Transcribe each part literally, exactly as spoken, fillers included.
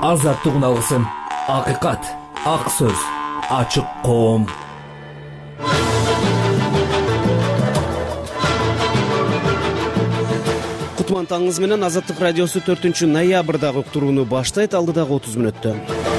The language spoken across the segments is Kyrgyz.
азаттыгын алгысың. Акыйкат, ак сөз, ачык коом. Кутман таңыңыз менен Азаттык радиосу төртүнчү ноябрдагы уктурууну баштайт. Алдыдагы отуз мүнөттө.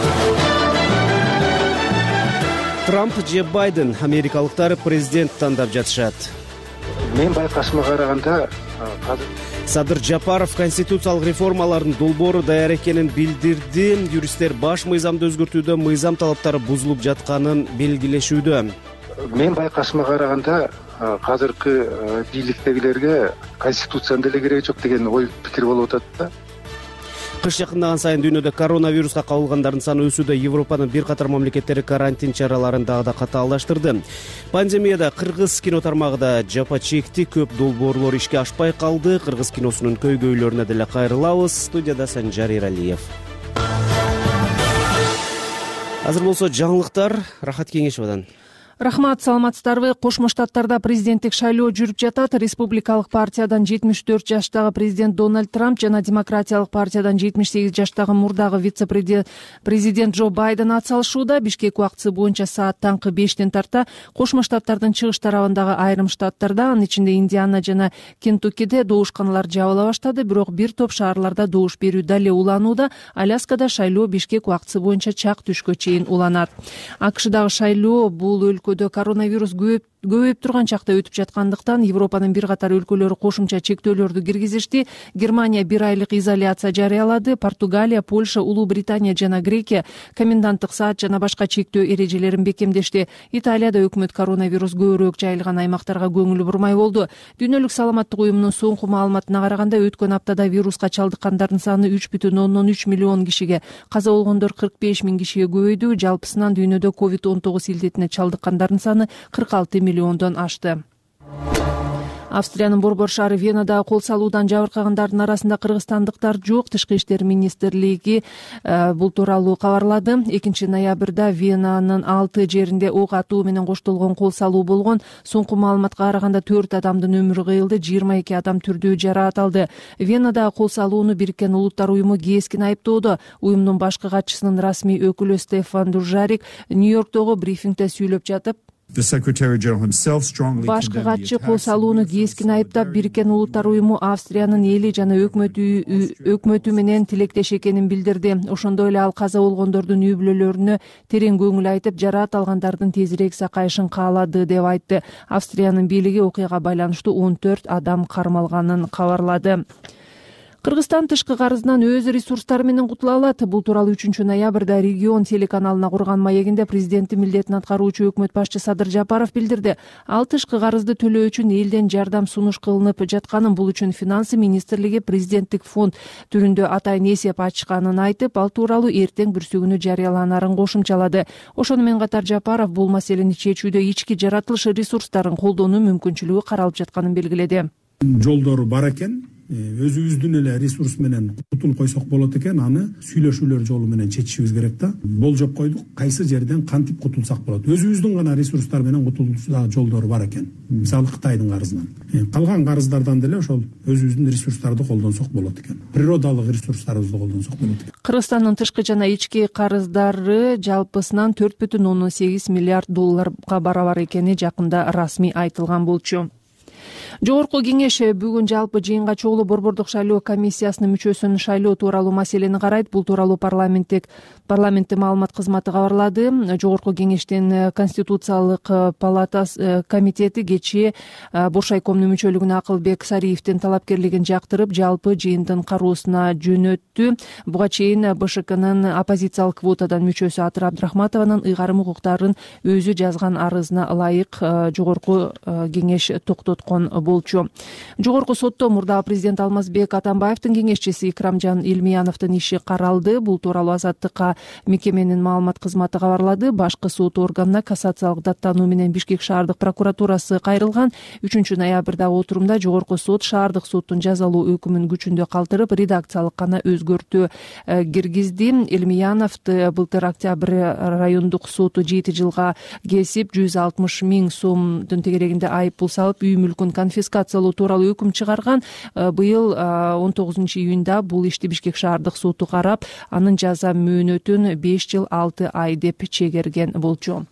Трамп же Байден америкалыктар президент тандап жатышат. Мен байкашыма караганда Садыр Жапаров конституциялык реформалардын долбоору даяр экенин билдирди. Юристтер баш мыйзамды өзгөртүүдө мыйзам талаптары бузулуп жатканын белгилешүүдө. Мен байкашыма караганда азыркы бийликтегилерге конституцияны деле кереги жок деген ой пикир болуп атат да. Кыш жакындаган сайын дүйнөдө коронавируска кабылгандардын саны өсүүдө. Европанын бир катар мамлекеттери карантин чараларын дагы да катаалдаштырды. Пандемияда кыргыз кино тармагы да жапа чекти, көп долбоорлор ишке ашпай калды. Кыргыз киносунун көйгөйлөрүнө деле кайрылабыз. Студияда Санжар Иралиев. Азыр болсо жаңылыктар. Рахат Кеңешовдон. Рахмат, саламатсыздарбы. Кошмо Штаттарда президенттик шайлоо жүрүп жатат. Республикалык партиядан жетимиш төрт жаштагы президент Дональд Трамп жана Демократиялык партиядан жетимиш сегиз жаштагы мурдагы вице-президент Джо Байден атсалышууда. Бишкек убактысы боюнча саат таңкы бештен тарта Кошмо Штаттардын чыгыш тарабындагы айрым штаттарда, анын ичинде Индиана жана Кентуккиде доошканалар жабыла баштады. Бирок бир топ шаарларда добуш берүү дале уланууда. Аляскада шайлоо Бишкек убактысы боюнча чак түшкө чейин уланат. АКШдагы шайлоо бул өлкө коронавирус көп көбөйүп турган чакта өтүп жаткандыктан Европанын бир катар өлкөлөрү кошумча чектөөлөрдү киргизишти. Германия бир айлык изоляция жарыялады. Португалия, Польша, Улуу Британия жана Грекия коменданттык саат жана башка чектөө эрежелерин бекемдешти. Италияда өкмөт коронавирус көбүрөөк жайылган аймактарга көңүл бурмай болду. Дүйнөлүк саламаттык уюмунун соңку маалыматына караганда өткөн аптада вируска чалдыккандардын саны үч бүтүн ондон үч миллион кишиге, каза болгондор кырк беш миң кишиге көбөйдү. Жалпысынан дүйнөдө ковид он тогуз илдетине чалдыккандардын саны кырк алты миллиондон ашты. Австриянын Борбор шаары Венада кол салуудан жабыркагандардын арасында кыргызстандыктар жок. Тышкы иштер министрлиги бул тууралуу кабарлады. экинчи ноябрда Венанын алты жеринде ок атуу менен коштолгон кол салуу болгон. Соңку маалыматка караганда төрт адамдын өмүрү кыйылды, жыйырма эки адам түрдүү жараат алды. Венадагы кол салууну Бириккен Улуттар уюму кескин айыптоодо. Уюмдун башкы катчысынын расмий өкүлү Стефан Дужарик Нью-Йорктогу брифингде сүйлөп жатып, башкы катчы кол салууну кескин айыптап, Бириккен Улуттар уюму Австриянын эли жана өкмөтү менен тилектеш экенин билдирди. Ошондой эле ал каза болгондордун үй бүлөлөрүнө терең көңүл айтып, жараат алгандардын тезирээк сакайышын каалады деп айтты. Австриянын бийлиги окуяга байланыштуу он төрт адам кармалганын кабарлады. Кыргызстан тышкы карызынан өз ресурстары менен кутула алат. Бул тууралуу үчүнчү ноябрда регион телеканалына курган маегинде президенттин милдетин аткаруучу өкмөт башчы Садыр Жапаров билдирди. Ал тышкы карызды төлөө үчүн элден жардам сунуш кылынып жатканын, бул үчүн финансы министрлиги президенттик фонд түрүндө атайын эсеп ачканын айтып, ал тууралуу эртең бүрсүгүнү жарыяланарын кошумчалады. Ошону менен катар Жапаров бул маселени чечүүдө ички жаратылыш ресурстарын колдонуу мүмкүнчүлүгү каралып жатканын белгиледи. Жолдору бар экен, өзүбүздүн эле ресурс менен кутулуп койсок болот экен, аны сүйлөшүүлөр жолу менен чечишибиз керек да. Болжоп койдук, кайсы жерден кантип кутулсак болот. Өзүбүздүн гана ресурстар менен кутулуу жолдору бар экен. Мисалы Кытайдын карызынан. Калган карыздардан деле ошол өзүбүздүн ресурстарды колдонсок болот экен. Природалык ресурстарыбызды колдонсок болот экен. Кыргызстандын тышкы жана ички карыздары жалпысынан төрт бүтүн ондон сегиз миллиард долларга барабар экени жакында расмий айтылган болчу. Жогорку кеңеш бүгүн жалпы жыйынга чогулуп борбордук шайлоо комиссиясынын мүчөсүн шайлоо тууралуу маселени карайт. Бул тууралуу парламенттик парламенттин маалымат кызматы кабарлады. Жогорку кеңештин конституциялык палатасы комитети кечээ Боршайкомдун мүчөлүгүнө Акылбек Сариевдин талапкерлигин жактырып, жалпы жыйындын кароосуна жөнөттү. Буга чейин БШКнын оппозициялык квотадан мүчөсү Атыр Абдрахматованын ыйгарым укуктарын өзү жазган арызына ылайык жогорку кеңеш токтоткон болчу. Жогорку сотто мурдагы президент Алмазбек Атамбаевдин кеңешчиси Икрамжан Илмияновдун иши каралды. Бул тууралуу Азаттыкка мекеменин маалымат кызматы кабарлады. Башкы сот органына кассациялык даттануу менен Бишкек шаардык прокуратурасы кайрылган. үчүнчү ноябрдагы отурумда жогорку сот шаардык соттун жазалуу өкүмүн күчүндө калтырып, редакциялык гана өзгөртүү киргизди. Илмияновду былтыр октябрь райондук соту жети жылга кесип, жүз алтымыш миң сомдун тегерегинде айып пул салып, үй мүлкүн конфискациялоо тууралуу өкүм чыгарган. Быйыл он тогузунчу июнда бул ишти Бишкек шаардык соту карап, анын жаза мөөнөтүн беш жыл алты ай деп чегерген болчу.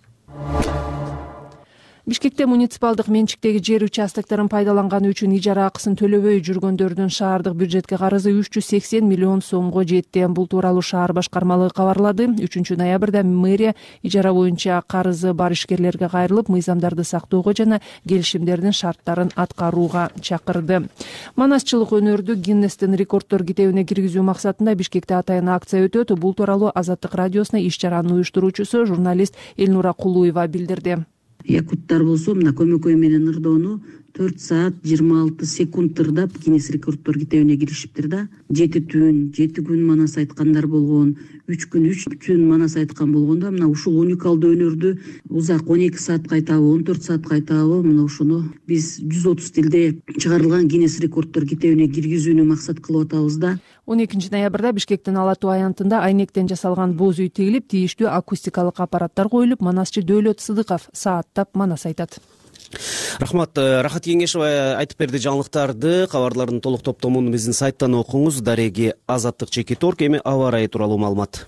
Бишкекте муниципалдык менчиктеги жер участокторун пайдаланганы үчүн ижара акысын төлөбөй жүргөндөрдүн шаардык бюджетке карызы үч жүз сексен миллион сомго жетти. Бул тууралуу шаар башкармалыгы кабарлады. үчүнчү ноябрда мэрия ижара боюнча карызы бар ишкерлерге кайрылып, мыйзамдарды сактоого жана келишимдердин шарттарын аткарууга чакырды. Манасчылык өнөрдү Гиннестин рекорддор китебине киргизүү максатында Бишкекте атайын акция өтөт. Бул тууралуу Азаттык радиосуна иш чаранын уюштуруучусу журналист Элнура Кулуева билдирди. Якуттар болсо мына көмөкөй менен ырдоону төрт саат жыйырма алты секунд ырдап Гиннес рекорддор китебине киришиптир да. жети түн, жети күн манас айткандар болгон, үч күн, үч түн манас айткан болгондо мына ушул уникалдуу өнөрдү узак он эки саатка айтабы, он төрт саатка айтабы, мына ушуну биз жүз отуз тилде чыгарылган Гиннес рекорддор китебине киргизүүнү максат кылып атабыз да. он экинчи ноябрда Бишкектин Ала Тоо аянтында айнектен жасалган боз үй тегилип, тийиштүү акустикалык аппараттар коюлуп, манасчы Дөөлөт Сыдыков сааттап манас айтат. Рахмат, Рахат Кеңешова айтып берди жаңылыктарды. Кабарлардын толук топтомун биздин сайттан окуңуз. Дареги Азаттык Чекиторг. Эми аба ырайы тууралуу маалымат.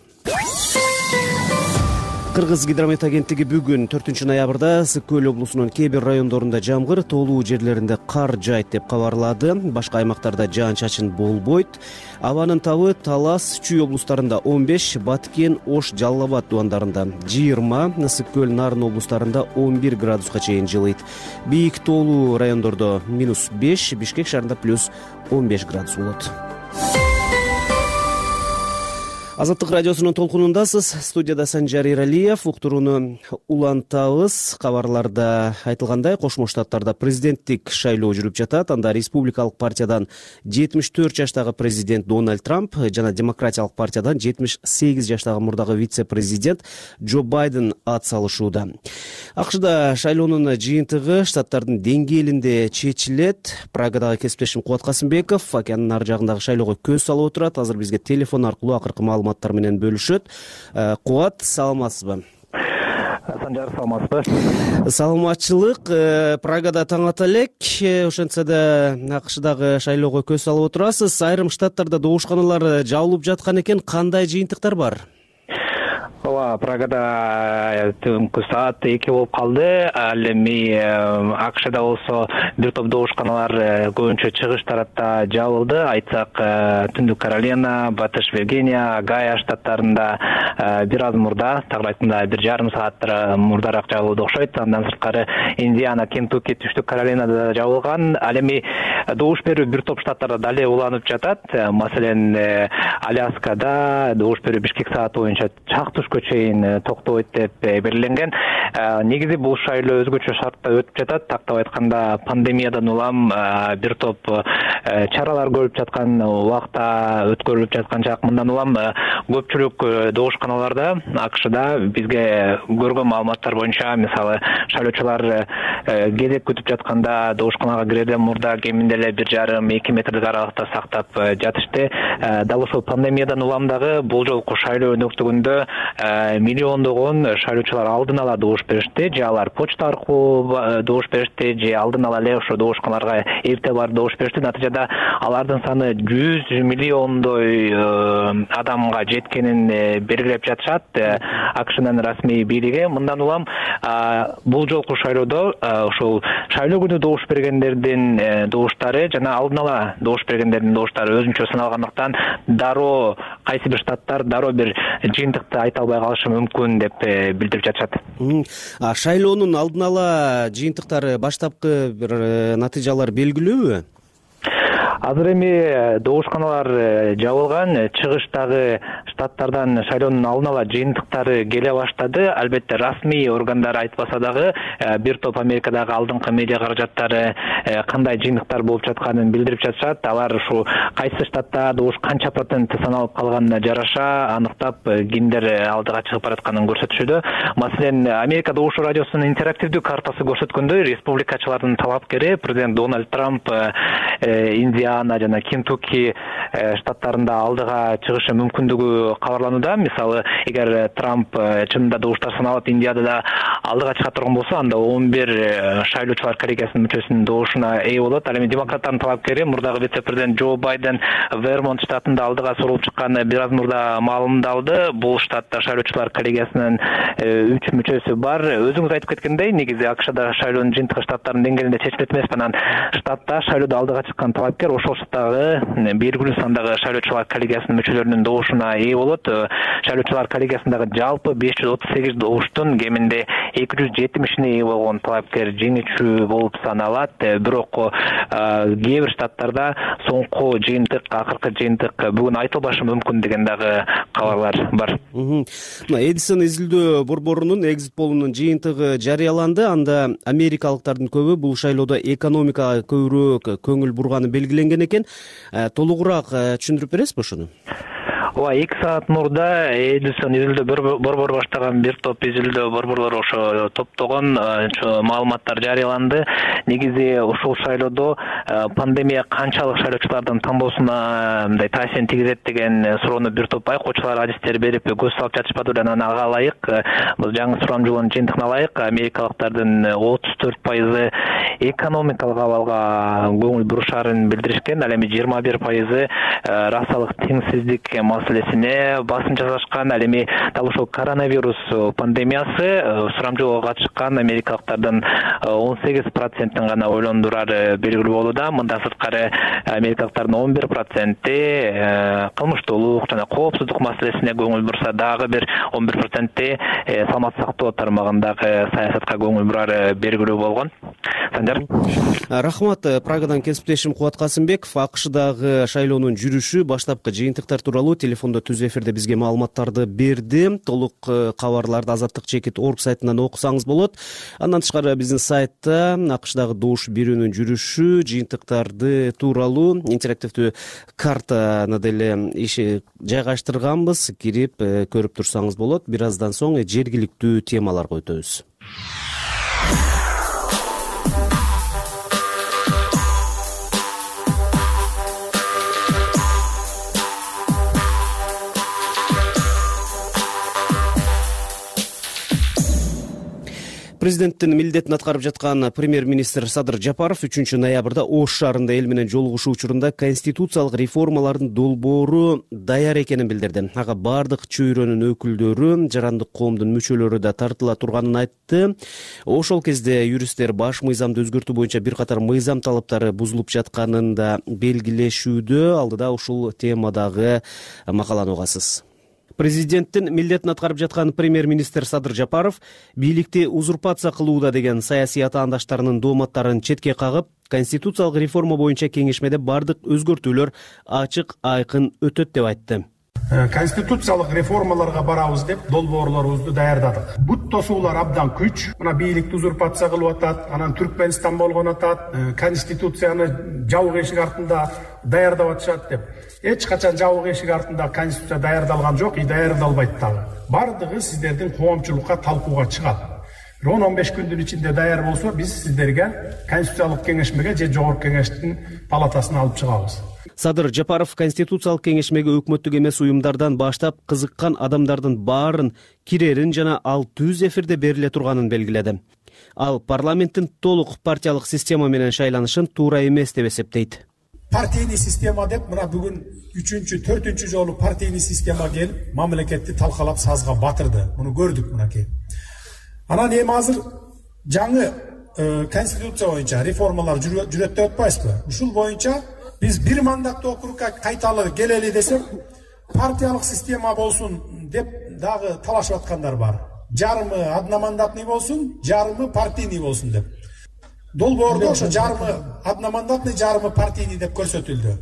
Кыргыз гидромет агенттиги бүгүн төртүнчү ноябрда Ысык Көл облусунун кээ бир райондорунда жамгыр, тоолуу жерлеринде кар жаайт деп кабарлады. Башка аймактарда жаан-чачын болбойт. Абанын табы Талас, Чүй облустарында он беш, Баткен, Ош, Жалал Абад дубандарында жыйырма, Ысык Көл, Нарын облустарында он бир градуска чейин жылыйт. Бийик тоолуу райондордо минус беш, Бишкек шаарында плюс он беш градус болот. Азаттык радиосунун толкунундасыз. Студияда Санжар Иралиев. Уктурууну улантабыз. Кабарларда айтылгандай, Кошмо Штаттарда президенттик шайлоо жүрүп жатат. Анда республикалык партиядан жетимиш төрт жаштагы президент Дональд Трамп жана демократиялык партиядан жетимиш сегиз жаштагы мурдагы вице-президент Джо Байден ат салышууда. АКШда шайлоонун жыйынтыгы штаттардын деңгээлинде чечилет. Прагадагы кесиптешим Кубат Касымбеков океандын ар жагындагы шайлоого көз салып отурат. Азыр бизге телефон аркылуу акыркы маалыматтар менен бөлүшөт. Кубат, саламатсызбы? Санжар, саламатсызбы? Саламатчылык. Прагада таң ата элек. Ошентсе да АКШдагы шайлоого көз салып отурасыз. Айрым штаттарда добушканалар жабылып жаткан экен. Кандай жыйынтыктар бар? Ооба, Прагада түнкү саат эки болуп калды. Ал эми АКШда болсо бир топ добушканалар көбүнчө чыгыш тарапта жабылды. Айтсак, Түндүк Каролина, Батыш Виргиния, Огайо штаттарында бир аз мурда, тагы айтканда бир жарым саат мурдараак жабылды окшойт. Андан сырткары Индиана, Кентукки, Түштүк Каролинада жабылган. Ал эми добуш берүү бир топ штаттарда дале уланып жатат. Маселен, Аляскада добуш берүү Бишкек сааты боюнча чак чейин токтобойт деп белгиленген. Негизи бул шайлоо өзгөчө шартта өтүп жатат. Тактап айтканда, пандемиядан улам бир топ чаралар көрүлүп жаткан убакта өткөрүлүп жаткан жак. Мындан улам көпчүлүк добушканаларда АКШда бизге көргөн маалыматтар боюнча, мисалы, шайлоочулар кезек күтүп жатканда добушканага кирерден мурда кеминде эле бир жарым эки метрдик аралыкта сактап жатышты. Дал ушул пандемиядан улам дагы бул жолку шайлоо өнөктүгүндө миллиондогон шайлоочулар алдын ала добуш беришти, же алар почта аркылуу добуш беришти, же алдын ала эле ошо добушканаларга эрте барып добуш беришти. Натыйжада алардын саны жүз миллиондой адамга жеткенин белгилеп жатышат АКШнын расмий бийлиги. Мындан улам бул жолку шайлоодо ошол шайлоо күнү добуш бергендердин добуштары жана алдын ала добуш бергендердин добуштары өзүнчө сыналгандыктан дароо кайсы бир штаттар дароо бир жыйынтыкты айта албай калышы мүмкүн деп билдирип жатышат. Шайлоонун алдын ала жыйынтыктары, баштапкы бир натыйжалар белгилүүбү? Азыр эми добушканалар жабылган, чыгыштагы штаттардан шайлоонун алдын ала жыйынтыктары келе баштады. Албетте расмий органдар айтпаса дагы бир топ Америкадагы алдыңкы медиа каражаттары кандай жыйынтыктар болуп жатканын билдирип жатышат. Алар ушу кайсы штатта добуш канча процент саналып калганына жараша аныктап кимдер алдыга чыгып баратканын көрсөтүшүүдө. Маселен, Америка добуш радиосунун интерактивдүү картасы көрсөткөндөй, республикачылардын талапкери президент Дональд Трамп Индия Индиана жана Кентукки штаттарында алдыга чыгышы мүмкүндүгү кабарланууда. Мисалы, эгер Трамп чынында да уштар саналып Индияда да алдыга чыга турган болсо, анда он бир шайлоочулар коллегиясынын мүчөсүнүн добушуна ээ болот. Ал эми демократтардын талапкери мурдагы вице-президент Джо Байден Вермонт штатында алдыга сурулуп чыкканы бир аз мурда маалымдалды. Бул штатта шайлоочулар коллегиясынын үч мүчөсү бар. Өзүңүз айтып кеткендей, негизи АКШда шайлоонун жыйынтыгы штаттардын деңгээлинде чечилет эмес. Анан штатта шайлоодо алдыга чыккан талапкер ошол штаттагы белгилүү сандагы шайлоочулар коллегиясынын мүчөлөрүнүн добушуна ээ болот. Шайлоочулар коллегиясындагы жалпы беш жүз отуз сегиз добуштун кеминде эки жүз жетимишине ээ болгон талапкер жеңүүчү болуп саналат. Бирок кээ бир штаттарда соңку жыйынтык, акыркы жыйынтык бүгүн айтылбашы мүмкүн деген дагы кабарлар бар. Эдисон изилдөө борборунун экзит полунун жыйынтыгы жарыяланды. Анда америкалыктардын көбү бул шайлоодо экономикага көбүрөөк көңүл бурганы белгиленген экен. Толугураак түшүндүрүп бересизби ошону? Ооба, эки саат мурда Эдисон изилдөө борбору баштаган бир топ изилдөө борборлор ошо топтогон маалыматтар жарыяланды. Негизи ушул шайлоодо пандемия канчалык шайлоочулардын тандоосуна мындай таасирин тийгизет деген суроону бир топ байкоочулар, адистер берип көз салып жатышпады беле. Анан ага ылайык, бул жаңы сурамжылоонун жыйынтыгына ылайык америкалыктардын отуз төрт пайызы экономикалык абалга көңүл бурушарын билдиришкен. Ал эми жыйырма бир пайызы расалык теңсиздик маселесине басым жасашкан. Ал эми дал ошол коронавирус пандемиясы сурамжылоого катышкан америкалыктардын он сегиз процентин гана ойлондурары белгилүү болууда. Мындан сырткары америкалыктардын он бир проценти кылмыштуулук жана коопсуздук маселесине көңүл бурса, дагы бир он бир проценти саламаттык сактоо тармагындагы саясатка көңүл бурары белгилүү болгон. Санжар. Рахмат. Прагадан кесиптешим Кубат Касымбеков АКШдагы шайлоонун жүрүшү, баштапкы жыйынтыктар тууралуу телефондо түз эфирде бизге маалыматтарды берди. Толук кабарларды азаттык чекит орг сайтынан окусаңыз болот. Андан тышкары биздин сайтта АКШдагы добуш берүүнүн жүрүшү, жыйынтыктарды тууралуу интерактивдүү картаны деле иши жайгаштырганбыз. Кирип көрүп турсаңыз болот. Бир аздан соң жергиликтүү темаларга өтөбүз. Президенттин милдетин аткарып жаткан премьер-министр Садыр Жапаров үчүнчү ноябрда Ош шаарында эл менен жолугушуу учурунда конституциялык реформалардын долбоору даяр экенин билдирди. Ага бардык чөйрөнүн өкүлдөрү, жарандык коомдун мүчөлөрү да тартыла турганын айтты. Ошол кезде юристтер баш мыйзамды өзгөртүү боюнча бир катар мыйзам талаптары бузулуп жатканын да белгилешүүдө. Алдыда ушул темадагы макаланы угасыз. Президенттин милдетин аткарып жаткан премьер-министр Садыр Жапаров бийликти узурпация кылууда деген саясий атаандаштарынын дооматтарын четке кагып, конституциялык реформа боюнча кеңешмеде бардык өзгөртүүлөр ачык, айкын өтөт деп айтты. Конституциялык реформаларга барабыз деп долбоорлорубузду даярдадык. Бут тосуулар абдан күч. Мына бийликти узурпация кылып атат, анан Түркменстан болгон атат, конституцияны жабык эшик артында даярдап атышат деп. Эч качан жабык эшик артында конституция даярдалган жок, и даярдалбайт дагы. Бардыгы сиздердин коомчулукка талкууга чыгат. он он беш күндүн ичинде даяр болсо, биз сиздерге конституциялык кеңешмеге же жогорку кеңештин палатасына алып чыгабыз. Садыр Жапаров конституциялык кеңешмеге өкмөттүк эмес уюмдардан баштап кызыккан адамдардын баарын кирерин жана ал түз эфирде бериле турганын белгиледи. Ал парламенттин толук партиялык система менен шайланышын туура эмес деп эсептейт. Партийный система деп мына бүгүн үчүнчү, төртүнчү жолу партийный система келип мамлекетти талкалап сазга батырды. Муну көрдүк мынакей. Анан эми азыр жаңы конституция боюнча реформалар жүрөт деп атпайсызбы? Ушул боюнча биз бир мандаттуу округга кайталы келели десек, партиялык система болсун деп дагы талашып аткандар бар. Жарымы одномандатный болсун, жарымы партийный болсун деп. Долбоордо ошо жарымы одномандатный, жарымы партийный деп көрсөтүлдү.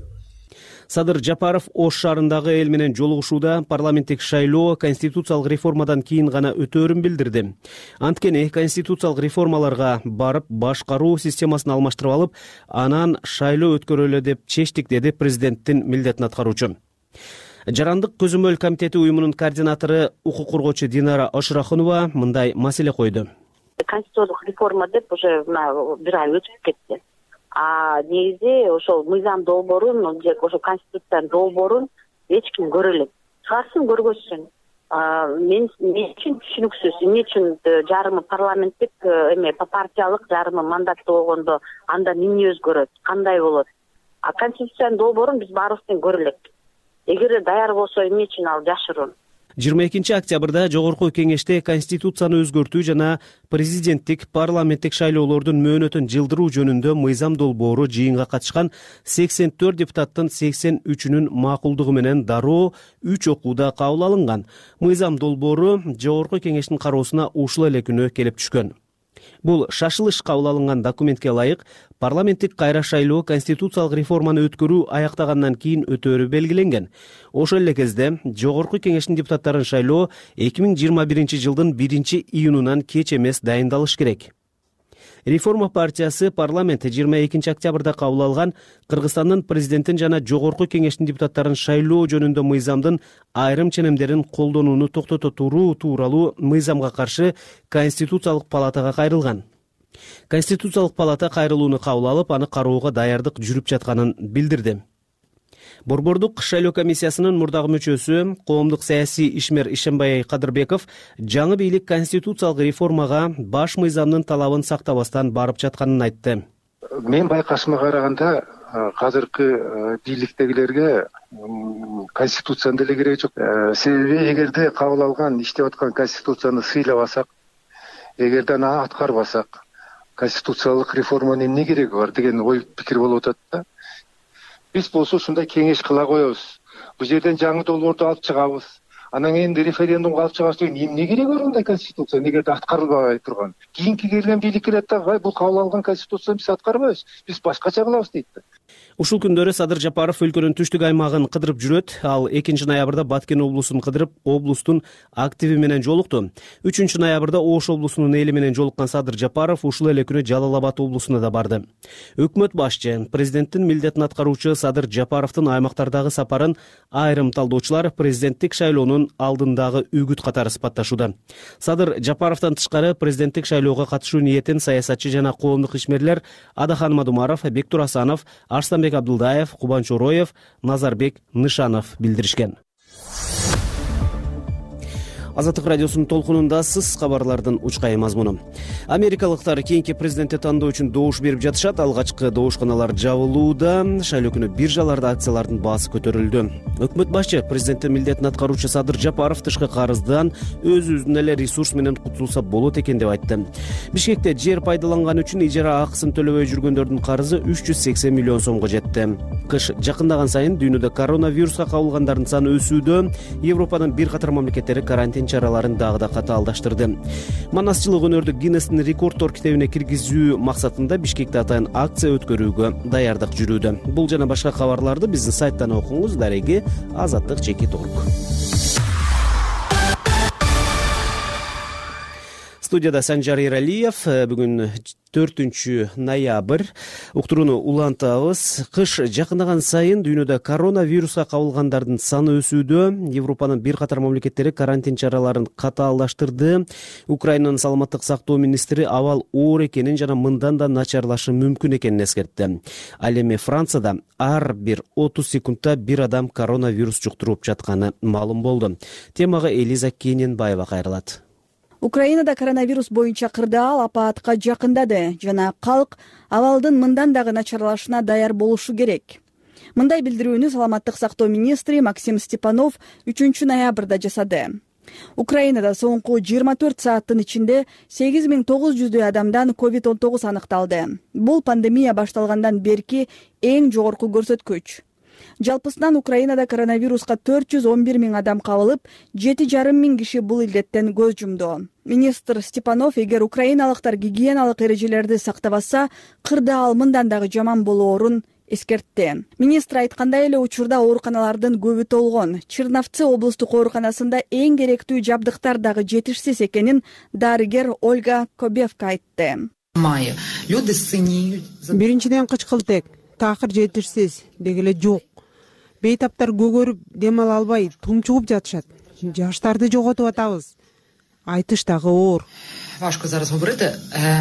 Садыр Жапаров Ош шаарындагы эл менен жолугушууда парламенттик шайлоо конституциялык реформадан кийин гана өтөөрүн билдирди. Анткени конституциялык реформаларга барып, башкаруу системасын алмаштырып алып, анан шайлоо өткөрөлө деп чечтик, деди президенттин милдетин аткаруучу. Жарандык көзөмөл комитети уюмунун координатору укук коргоочу Динара Ашырахунова мындай маселе койду. Конституциялык реформа деп уже бир ай өтүп кетти. А негизи ошол мыйзам долбоорун же ошо конституциянын долбоорун эч ким көрө элек. Чыгарсын, көргөзсүн. Мен мен үчүн түшүнүксүз. Эмне үчүн жарымы парламенттик эме партиялык, жарымы мандаттуу болгондо анда эмне өзгөрөт, кандай болот? А конституциянын долбоорун биз баарыбыз тең көрө элек. Эгер даяр болсо эмне үчүн ал жашыруун? жыйырма экинчи октябрда жогорку кеңеште конституцияны өзгөртүү жана президенттик парламенттик шайлоолордун мөөнөтүн жылдыруу жөнүндө мыйзам долбоору жыйынга катышкан сексен төрт депутаттын сексен үчүнүн макулдугу менен дароо үч окууда кабыл алынган. Мыйзам долбоору жогорку кеңештин кароосуна ушул эле күнү келип түшкөн. Бул шашылыш кабыл алынган документке ылайык парламенттик кайра шайлоо конституциялык реформаны өткөрүү аяктагандан кийин өтөөрү белгиленген. Ошол эле кезде жогорку кеңештин депутаттарын шайлоо эки миң жыйырма биринчи жылдын биринчи июнунан кеч эмес дайындалыш керек. Реформа партиясы парламент жыйырма экинчи октябрда кабыл алган Кыргызстандын президентин жана жогорку кеңештин депутаттарын шайлоо жөнүндө мыйзамдын айрым ченемдерин колдонууну токтото туруу тууралуу мыйзамга каршы Конституциялык палатага кайрылган. Конституциялык палата кайрылууну кабыл алып, аны кароого даярдык жүрүп жатканын билдирди. Борбордук шайлоо комиссиясынын мурдагы мүчөсү, коомдук саясий ишмер Ишембай Кадырбеков жаңы бийлик конституциялык реформага баш мыйзамдын талабын сактабастан барып жатканын айтты. Мен байкашыма караганда азыркы бийликтегилерге конституциянын деле кереги жок. Себеби эгерде кабыл алган иштеп аткан конституцияны сыйлабасак, эгерде аны аткарбасак, конституциялык реформанын эмне кереги бар деген ой пикир болуп атат да. Биз болсо ушундай кеңеш кыла коебуз. Бул жерден жаңы долбоорду алып чыгабыз. Анан кийин референдумга алып чыгабыз деген эмне кереги бар андай конституция? Эгерде аткарылбай турган. Кийинки келген бийлик келет да, бул кабыл алган конституцияны биз аткарбайбыз. Биз башкача кылабыз дейт да. Ушул күндөрү Садыр Жапаров өлкөнүн түштүк аймагын кыдырып жүрөт. Ал экинчи ноябрда Баткен облусун кыдырып, облустун активи менен жолукту. үчүнчү ноябрда Ош облусунун эли менен жолуккан Садыр Жапаров ушул эле күнү Жалал Абад облусуна да барды. Өкмөт башчы, президенттин милдетин аткаруучу Садыр Жапаровдун аймактардагы сапарын айрым талдоочулар президенттик шайлоонун алдындагы үгүт катары сыпатташууда. Садыр Жапаровдон тышкары президенттик шайлоого катышуу ниетин саясатчы жана коомдук ишмерлер Адахан Мадумаров, Бектур Асанов, Арстанбек Абдулдаев, Кубан Чороев, Назарбек Нышанов билдиришкен. Азаттык радиосунун толкунундасыз. Кабарлардын учкай мазмуну. Америкалыктар кийинки президентти тандоо үчүн добуш берип жатышат. Алгачкы добушканалар жабылууда. Шайлоо күнү биржаларда акциялардын баасы көтөрүлдү. Өкмөт башчы президенттин милдетин аткаруучу Садыр Жапаров тышкы карыздан өз-өзүнөн эле ресурс менен кутулса болот экен деп айтты. Бишкекте жер пайдаланган үчүн ижара акысын төлөбөй жүргөндөрдүн карызы үч жүз сексен миллион сомго жетти. Кыш жакындаган сайын дүйнөдө коронавируска кабылгандардын саны өсүүдө. Европанын бир катар мамлекеттери карантин чараларын дагы да катаалдаштырды. Манасчылык өнөрдү Гиннестин рекорддор китебине киргизүү максатында Бишкекте атайын акция өткөрүүгө даярдык жүрүүдө. Бул жана башка кабарларды биздин сайттан окуңуз. Дареги Азаттык чекит орг. Студияда Санжар Эралиев. Бүгүн төртүнчү ноябрь. Уктурууну улантабыз. Кыш жакындаган сайын дүйнөдө коронавируска кабылгандардын саны өсүүдө. Европанын бир катар мамлекеттери карантин чараларын катаалдаштырды. Украинанын саламаттык сактоо министри абал оор экенин жана мындан да начарлашы мүмкүн экенин эскертти. Ал эми Францияда ар бир отуз секундта бир адам коронавирус жуктуруп жатканы маалым болду. Темага Элиза Кененбаева кайрылат. Украинада коронавирус боюнча кырдаал апаатка жакындады жана калк абалдын мындан дагы начарлашына даяр болушу керек. Мындай билдирүүнү саламаттык сактоо министри Максим Степанов үчүнчү ноябрда жасады. Украинада соңку жыйырма төрт сааттын ичинде сегиз миң тогуз жүздөй адамдан ковид он тогуз аныкталды. Бул пандемия башталгандан берки эң жогорку көрсөткүч. Жалпысынан Украинада коронавируска төрт жүз он бир миң адам кабылып, жети жарым миң киши бул илдеттен көз жумду. Министр Степанов эгер украиналыктар гигиеналык эрежелерди сактабаса, кырдаал мындан дагы жаман болоорун эскертти. Министр айткандай эле учурда ооруканалардын көбү толгон. Черновцы облустук ооруканасында эң керектүү жабдыктар дагы жетишсиз экенин дарыгер Ольга Кобевка айтты. Биринчиден кычкылтек, такыр жетишсиз дегеле жок. Бейтаптар көгөрүп дем ала албай тумчугуп жатышат. Жаштарды жоготуп атабыз. айтыш дагы оор. Важко зараз говорити.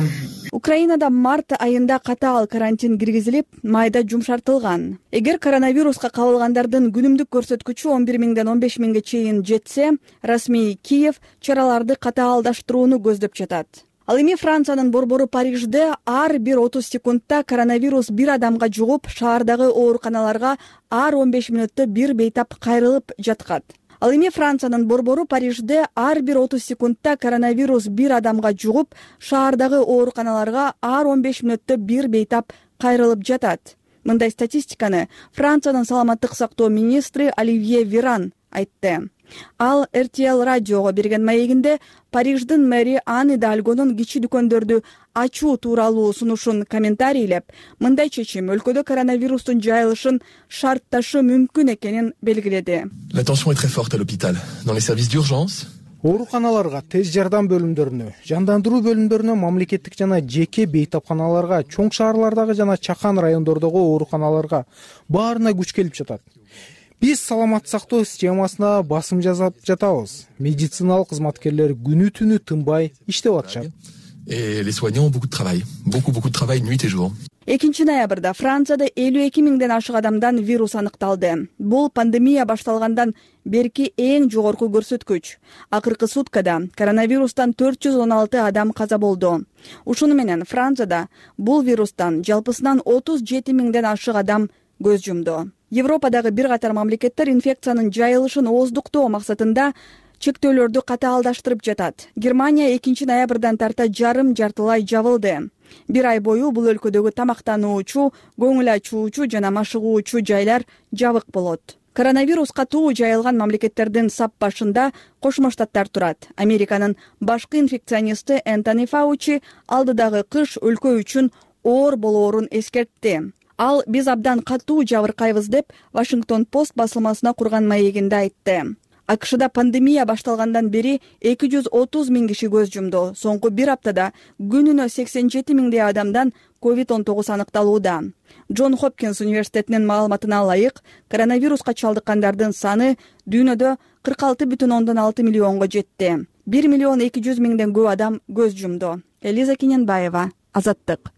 Украинада март айында катаал карантин киргизилип, майда жумшартылган. Эгер коронавируска кабылгандардын күнүмдүк көрсөткүчү он бир миңден он беш миңге чейин жетсе, расмий Киев чараларды катаалдаштырууну көздөп жатат. Ал эми Франциянын борбору Парижде ар бир отуз секундта коронавирус бир адамга жугуп, шаардагы ооруканаларга ар он беш мүнөттө бир бейтап кайрылып жаткат. Ал эми Франциянын борбору Парижде ар бир отуз секундта коронавирус бир адамга жугуп, шаардагы ооруканаларга ар он беш мүнөттө бир бейтап кайрылып жатат. Мындай статистиканы Франциянын саламаттык сактоо министри Оливье Веран айтты. Ал эр ти эл радиого берген маегинде Париждин мэри Ан Идальгонун кичи дүкөндөрдү ачуу тууралуу сунушун комментарийлеп, мындай чечим өлкөдө коронавирустун жайылышын шартташы мүмкүн экенин белгиледи. La tension est très forte à l'hôpital. Dans les services d'urgence, ооруканаларга, тез жардам бөлүмдөрүнө, жандандыруу бөлүмдөрүнө, мамлекеттик жана жеке бейтапканаларга, чоң шаарлардагы жана чакан райондордогу ооруканаларга баарына күч келип жатат. Биз саламат сактоо системасына басым жасап жатабыз. Медициналык кызматкерлер күнү түнү тынбай иштеп атышат. Et les soignants ont beaucoup de travail, beaucoup beaucoup de travail nuit et jour. экинчи ноябрда Францияда элүү эки миңден ашык адамдан вирус аныкталды. Бул пандемия башталгандан берки эң жогорку көрсөткүч. Акыркы суткада коронавирустан төрт жүз он алты адам каза болду. Ушуну менен Францияда бул вирустан жалпысынан отуз жети миңден ашык адам көз жумду. Европадагы бир катар мамлекеттер инфекциянын жайылышын ооздуктоо максатында чектөөлөрдү катаалдаштырып жатат. Германия экинчи ноябрдан тарта жарым жартылай жабылды. Бир ай бою бул өлкөдөгү тамактануучу, көңүл ачуучу жана машыгуучу жайлар жабык болот. Коронавирус катуу жайылган мамлекеттердин сап башында Кошмо Штаттар турат. Американын башкы инфекционисти Энтони Фаучи алдыдагы кыш өлкө үчүн оор болоорун эскертти. Ал биз абдан катуу жабыркайбыз деп Вашингтон Пост басылмасына курган маегинде айтты. АКШда пандемия башталгандан бери эки жүз отуз миң киши көз жумду. Соңку бир аптада күнүнө сексен жети миңдей адамдан ковид он тогуз аныкталууда. Джон Хопкинс университетинин маалыматына ылайык, коронавируска чалдыккандардын саны дүйнөдө кырк алты бүтүн ондон алты миллионго жетти. бир миллион эки жүз миңден көп адам көз жумду. Элиза Кененбаева, Азаттык.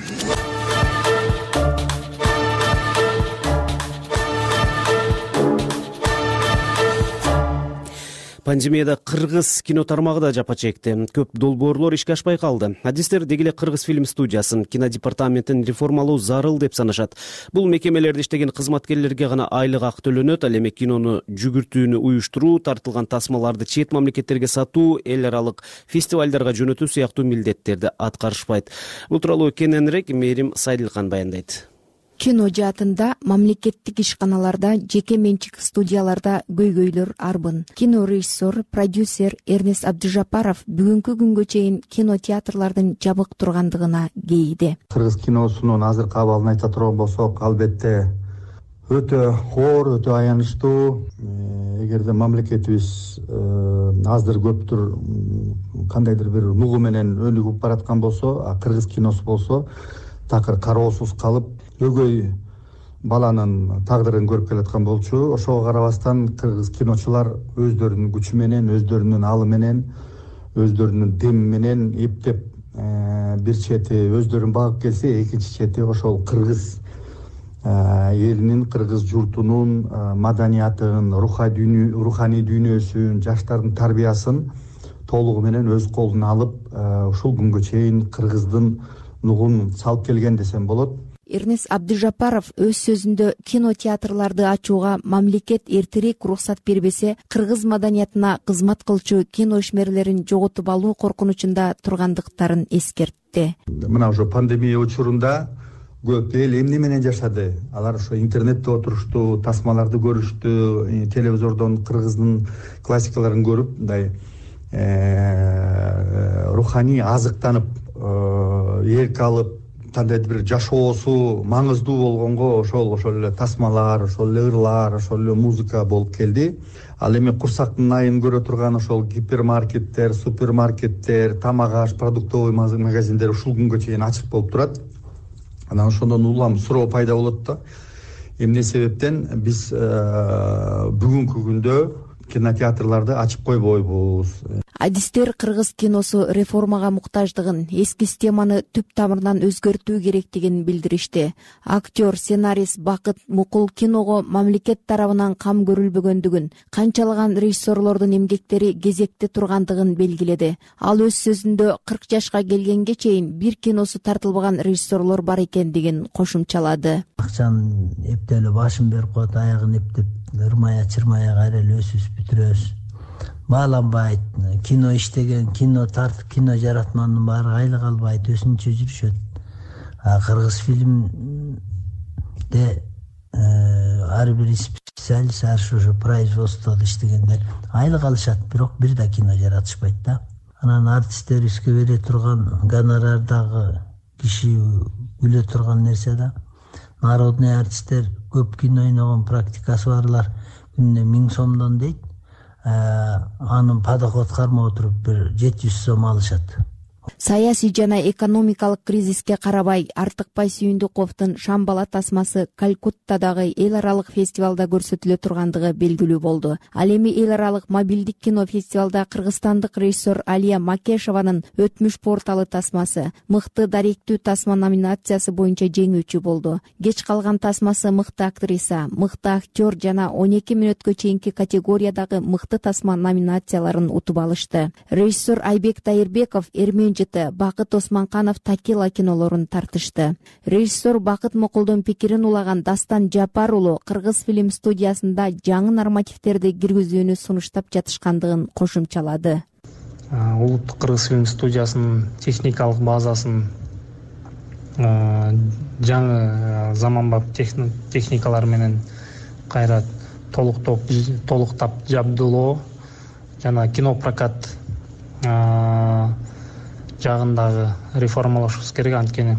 Пандемияда кыргыз кино тармагы да жапа чекти. Көп долбоорлор ишке ашпай калды. Адистер дегеле Кыргыз фильм студиясын, кинодепартаментин реформалоо зарыл деп санашат. Бул мекемелерде иштеген кызматкерлерге гана айлык акы төлөнөт, ал эми кинону жүгүртүүнү уюштуруу, тартылган тасмаларды чет мамлекеттерге сатуу, эл аралык фестивалдарга жөнөтүү сыяктуу милдеттерди аткарышпайт. Бул тууралуу кененирээк Мээрим Сайдылкан баяндайт. Кино жаатында мамлекеттик ишканаларда, жеке менчик студияларда көйгөйлөр арбын. Кино режиссер, продюсер Эрнест Абдыжапаров бүгүнкү күнгө чейин кинотеатрлардын жабык тургандыгына кейди. Кыргыз киносунун азыркы абалын айта турган болсок, албетте өтө оор, өтө аянычтуу. Эгерде мамлекетибиз аздыр көптүр кандайдыр бир нугу менен өнүгүп бараткан болсо, а кыргыз киносу болсо такыр кароосуз калып өгөй баланын тагдырын көрүп келаткан болчу. Ошого карабастан кыргыз киночулар өздөрүнүн күчү менен, өздөрүнүн алы менен, өздөрүнүн деми менен эптеп бир чети өздөрүн багып келсе, экинчи чети ошол кыргыз элинин, кыргыз журтунун маданиятын, руханий дүйнөсүн, жаштардын тарбиясын толугу менен өз колуна алып, ушул күнгө чейин кыргыздын нугун салып келген десем болот. Эрнест Абдыжапаров өз сөзүндө кинотеатрларды ачууга мамлекет эртерээк уруксат бербесе, кыргыз маданиятына кызмат кылчу кино ишмерлерин жоготуп алуу коркунучунда тургандыктарын эскертти. Мына ошо пандемия учурунда көп эл эмне менен жашады? Алар ошо интернетте отурушту, тасмаларды көрүштү, телевизордон кыргыздын классикаларын көрүп, мындай руханий азыктанып, эрк алып, кандайдыр бир жашоосу маңыздуу болгонго ошол ошол эле тасмалар, ошол эле ырлар, ошол эле музыка болуп келди. Ал эми курсактын айын көрө турган ошол гипермаркеттер, супермаркеттер, тамак аш, продуктовый магазиндер ушул күнгө чейин ачык болуп турат. Анан ошондон улам суроо пайда болот да. Эмне себептен биз бүгүнкү күндө кинотеатрларды ачып койбойбуз? адистер кыргыз киносу реформага муктаждыгын, эски системаны түп тамырынан өзгөртүү керектигин билдиришти. Актер, сценарист Бакыт Мукул киного мамлекет тарабынан кам көрүлбөгөндүгүн, канчалаган режиссерлордун эмгектери кезекте тургандыгын белгиледи. Ал өз сөзүндө кырк жашка келгенге чейин бир киносу тартылбаган режиссерлор бар экендигин кошумчалады. Акчаны эптеле башын берип коет, аягын эптеп ырмая чырмая кайра өсүп бүтүрөбүз. Бааланбайт, кино иштеген, кино тартып, кино жаратмандын баары айлык албайт, өсүнчө жүрүшөт. Кыргыз фильмде ар бир специалист, ар ушу производстводо иштегендер айлык алышат, бирок бир да кино жаратышпайт да. Анан артисттерибизге бере турган гонорардагы киши күлө турган нерсе да. Народный артисттер көп кино ойногон практикасы барлар күнүнө миң сомдон дейт. Анын подоход кармай отуруп бир жети жүз сом алышат. Саясий жана экономикалык кризиске карабай Артыкбай Сүйүндүковдун Шамбала тасмасы Калькуттадагы эл аралык фестивалда көрсөтүлө тургандыгы белгилүү болду. Ал эми эл аралык мобилдик кино фестивалда кыргызстандык режиссер Алия Макешованын Өтмүш порталы тасмасы мыкты даректүү тасма номинациясы боюнча жеңүүчү болду. Кеч калган тасмасы мыкты актриса, мыкты актер жана он эки мүнөткө чейинки категориядагы мыкты тасма номинацияларын утуп алышты. Режиссер Айбек Тайырбеков Эрмен Бакыт Османканов Такила кинолорун тартышты. Режиссер Бакыт Мукулдун пикирин улаган Дастан Жапар уулу Кыргыз фильм студиясында жаңы нормативтерди киргизүүнү сунуштап жатышкандыгын кошумчалады. Улуттук Кыргыз фильм студиясынын техникалык базасын жаңы заманбап техникалар менен кайра толуктап жабдылоо жана кинопрокат жагындагы реформалашыбыз керек. Анткени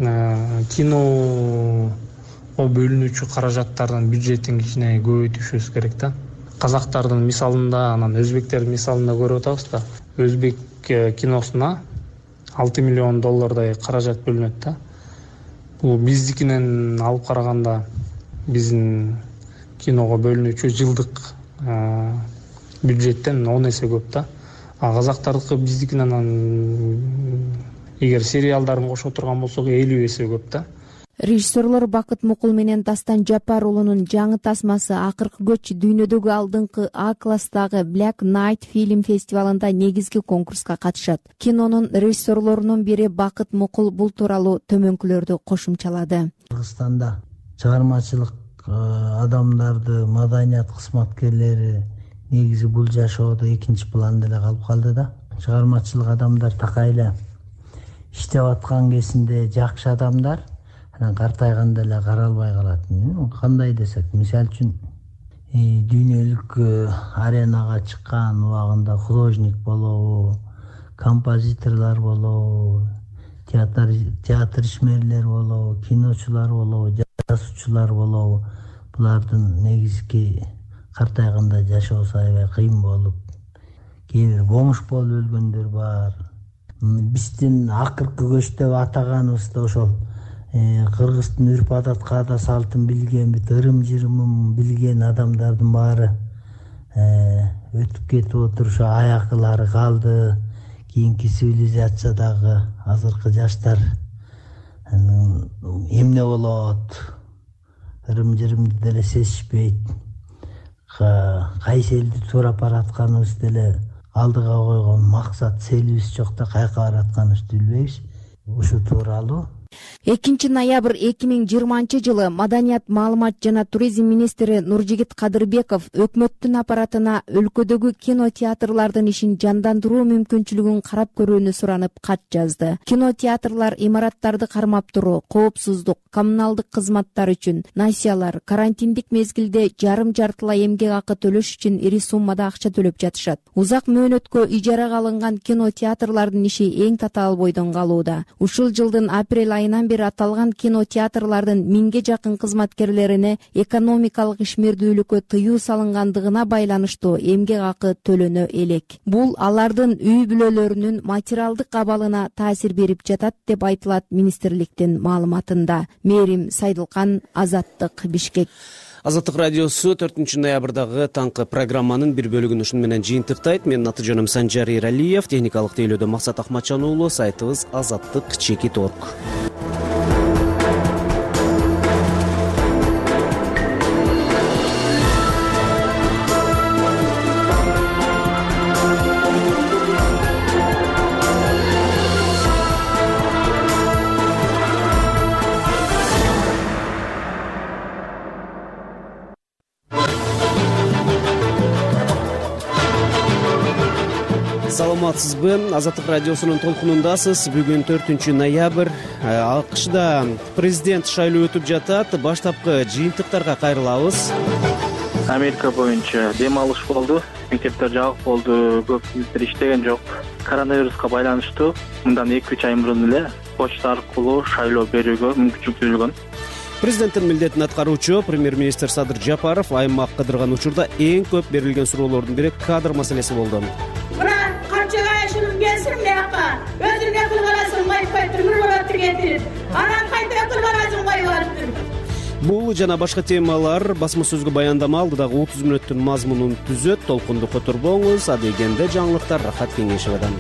киного бөлүнүүчү каражаттардын бюджетин кичине көбөйтүшүбүз керек да. Казактардын мисалында, анан өзбектердин мисалында көрүп атабыз да. Өзбек киносуна алты миллион доллардай каражат бөлүнөт да. Бул биздикинен алып караганда биздин киного бөлүнүүчү жылдык бюджеттен он эсе көп да. Казактардыкы биздикинен эгер сериалдарын кошо турган болсок элүү эсе көп да. Режиссерлор Бакыт Мукул менен Дастан Жапар уулунун жаңы тасмасы Акыркы көч дүйнөдөгү алдыңкы А класстагы Black Night фильм фестивалында негизги конкурска катышат. Кинонун режиссерлорунун бири Бакыт Мукул бул тууралуу төмөнкүлөрдү кошумчалады. Кыргызстанда чыгармачылык адамдарды, маданият кызматкерлери негизи бул жашоодо экинчи планда эле калып калды да. Чыгармачылык адамдар такайлы иштеп аткан кезинде жакшы адамдар анан картайганда эле каралбай калат. Кандай десек, мисалы үчүн дүйнөлүк аренага чыккан убагында художник болобу, композиторлор болобу, театр театр ишмерлери болобу, киночулар болобу, жазуучулар болобу, булардын негизги картайганда жашоосу аябай кыйын болуп, кээ бир бомж болуп өлгөндөр бар. Биздин акыркы көч деп атаганыбызда ошол кыргыздын үрп адат каада салтын билген, бүт ырым-жырымын билген адамдардын баары өтүп кетип отурушу аякылары калды. Кийинки цивилизациядагы азыркы жаштар эмне болот, ырым-жырымды деле сезишпейт. Кайсы элди туурап баратканыбыз деле алдыга койгон максат целибиз жок да, каяка баратканыбызды билбейбиз. Ушу тууралуу экинчи ноябрь эки миң жыйырманчы жылы Маданият, маалымат жана туризм министри Нуржигит Кадырбеков өкмөттүн аппаратына өлкөдөгү кинотеатрлардын ишин жандандыруу мүмкүнчүлүгүн карап көрүүнү суранып кат жазды. Кинотеатрлар имараттарды кармап туруу, коопсуздук, коммуналдык кызматтар үчүн, насиялар, карантиндик мезгилде жарым-жартылай эмгек акы төлөш үчүн ири суммада акча төлөп жатышат. Узак мөөнөткө ижарага алынган кинотеатрлардын иши эң татаал бойдон калууда. Ушул жылдын апрель айынан бери аталган кинотеатрлардын миңге жакын кызматкерлерине экономикалык ишмердүүлүккө тыюу салынгандыгына байланыштуу эмгек акы төлөнө элек. Бул алардын үй бүлөлөрүнүн материалдык абалына таасир берип жатат деп айтылат министрликтин маалыматында. Мээрим Сайдылкан, Азаттык, Бишкек. Азаттык радиосу төртүнчү ноябрдагы таңкы программанын бир бөлүгүн ушуну менен жыйынтыктайт. Менин аты жөнүм Санжар Эралиев, техникалык тейлөөдө Максат Акматжан уулу, сайтыбыз азаттык чекит точка орг. Саламатсызбы? Азаттык радиосунун толкунундасыз. Бүгүн төртүнчү ноябрь. АКШда президент шайлоо өтүп жатат. Баштапкы жыйынтыктарга кайрылабыз. Америка боюнча дем алыш болду. Мектептер жабык болду. Көп мектептер иштеген жок. Коронавируска байланыштуу мындан эки үч ай мурун эле почта аркылуу шайлоо берүүгө мүмкүнчүлүк түзүлгөн. Президенттин милдетин аткаруучу премьер-министр Садыр Жапаров аймак кыдырган учурда эң көп берилген суроолордун бири кадр маселеси болду. Канчага ашынып келсин бияка өзүң акыл барасың майпай түрмүр барат кетирип анан кайта акыл барасың кой барып. Бул жана башка темалар басма сөзгө баяндама алдыдагы отуз мүнөттүн мазмунун түзөт. Толкунду которбоңуз. Адегенде жаңылыктар Рахат Кеңешевадан.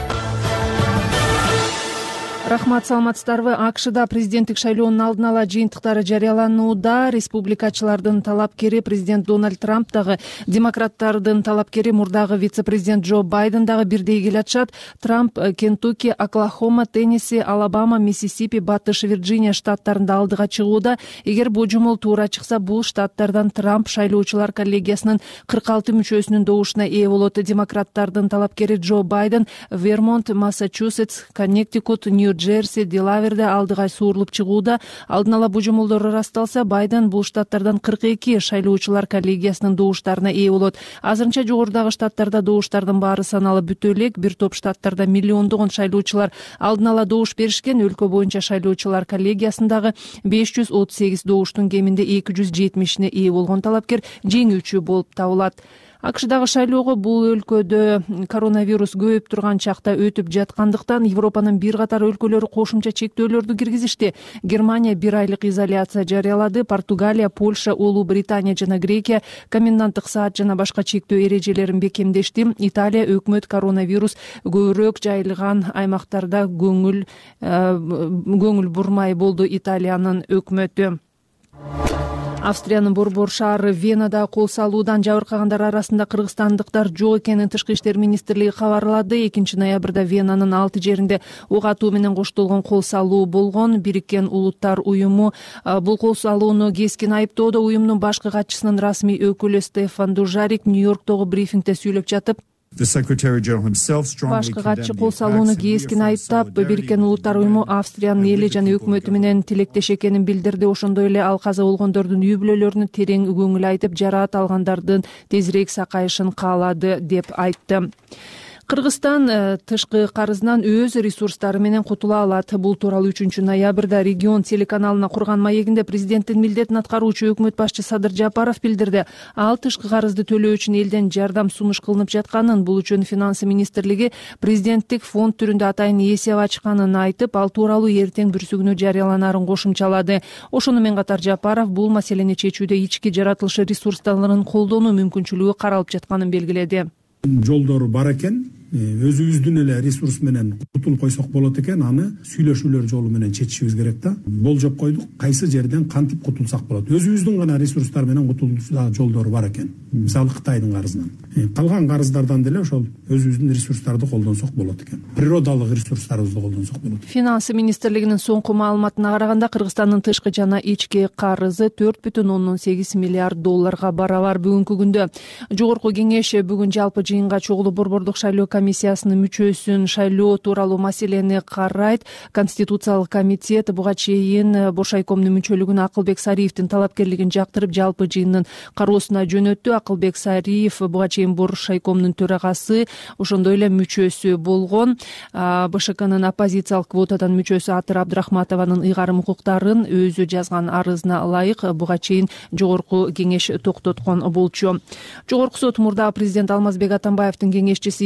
Рахмат, саламатсыздарбы? АКШда президенттик шайлоонун алдын ала жыйынтыктары жарыяланууда. Республикачылардын талапкери президент Дональд Трамп дагы, демократтардын талапкери мурдагы вице-президент Джо Байден дагы бирдей келатышат. Трамп Кентукки, Оклахома, Теннесси, Алабама, Миссисипи, Батыш Вирджиния штаттарында алдыга чыгууда. Эгер божомол туура чыкса, бул штаттардан Трамп шайлоочулар коллегиясынын кырк алты мүчөсүнүн добушуна ээ болот. Демократтардын талапкери Джо Байден Вермонт, Массачусетс, Коннектикут, Нью-Джерси, Делаверде алдыга суурулуп чыгууда. Алдын ала божомолдор ырасталса, Байден бул штаттардан кырк эки шайлоочулар коллегиясынын добуштарына ээ болот. Азырынча жогорудагы штаттарда добуштардын баары саналып бүтө элек. Бир топ штаттарда миллиондогон шайлоочулар алдын ала добуш беришкен. Өлкө боюнча шайлоочулар коллегиясындагы беш жүз отуз сегиз добуштун кеминде эки жүз жетимишине ээ болгон талапкер жеңүүчү болуп табылат. АКШдагы шайлоого бул өлкөдө коронавирус көбөйүп турган чакта өтүп жаткандыктан Европанын бир катар өлкөлөрү кошумча чектөөлөрдү киргизишти. Германия бир айлык изоляция жарыялады. Португалия, Польша, Улуу Британия жана Грекия коменданттык саат жана башка чектөө эрежелерин бекемдешти. Италия өкмөт коронавирус көбүрөөк жайылган аймактарда көңүл көңүл бурмай болду. Италиянын өкмөтү. Австриянын Борбор шаары Венада кол салуудан жабыркагандар арасында кыргызстандыктар жок экенин Тышкы иштер министрлиги кабарлады. экинчи ноябрда Венанын алты жеринде ок атуу менен коштолгон кол салуу болгон. Бириккен Улуттар уюму бул кол салууну кескин айыптоодо. Уюмдун башкы катчысынын расмий өкүлү Стефан Дужарик Нью-Йорктогу брифингде сүйлөп жатып, башкы катчы кол салууну кескин айыптап, Бириккен Улуттар уюму Австриянын эли жана өкмөтү менен тилектеш экенин билдирди. Ошондой эле ал каза болгондордун үй бүлөлөрүнө терең көңүл айтып, жараат алгандардын тезирээк сакайышын каалады деп айтты. Кыргызстан тышкы карызынан өз ресурстары менен кутула алат. Бул тууралуу үчүнчү ноябрда регион телеканалына курган маегинде президенттин милдетин аткаруучу өкмөт башчы Садыр Жапаров билдирди. Ал тышкы карызды төлөө үчүн элден жардам сунуш кылынып жатканын, бул үчүн финансы министрлиги президенттик фонд түрүндө атайын эсеп ачканын айтып, ал тууралуу эртең бүрсүгүнө жарыяланарын кошумчалады. Ошону менен катар Жапаров бул маселени чечүүдө ички жаратылыш ресурстарын колдонуу мүмкүнчүлүгү каралып жатканын белгиледи. Жолдору бар экен, өзүбүздүн эле ресурс менен кутулуп койсок болот экен, аны сүйлөшүүлөр жолу менен чечишибиз керек да. Болжоп койдук, кайсы жерден кантип кутулсак болот. Өзүбүздүн гана ресурстар менен кутулуу жолдору бар экен. Мисалы Кытайдын карызынан. Калган карыздардан деле ошол өзүбүздүн ресурстарды колдонсок болот экен. Природалык ресурстарыбызды колдонсок болот. Финансы министрлигинин соңку маалыматына караганда Кыргызстандын тышкы жана ички карызы төрт бүтүн ондон сегиз миллиард долларга барабар. Бүгүнкү күндө жогорку кеңеш бүгүн жалпы жыйынга чогулуп борбордук шайлоо комиссиясынын мүчөсүн шайлоо тууралуу маселени карайт. Конституциялык комитет буга чейин Бошайкомдун мүчөлүгүн Акылбек Сариевдин талапкерлигин жактырып жалпы жыйындын кароосуна жөнөттү. Акылбек Сариев буга чейин Бошайкомдун төрагасы, ошондой эле мүчөсү болгон. БШКнын оппозициялык квотадан мүчөсү Атыр Абдрахматованын ыйгарым укуктарын өзү жазган арызына ылайык буга чейин жогорку кеңеш токтоткон болчу. Жогорку сот мурдагы президент Алмазбек Атамбаевдин кеңешчиси Икрам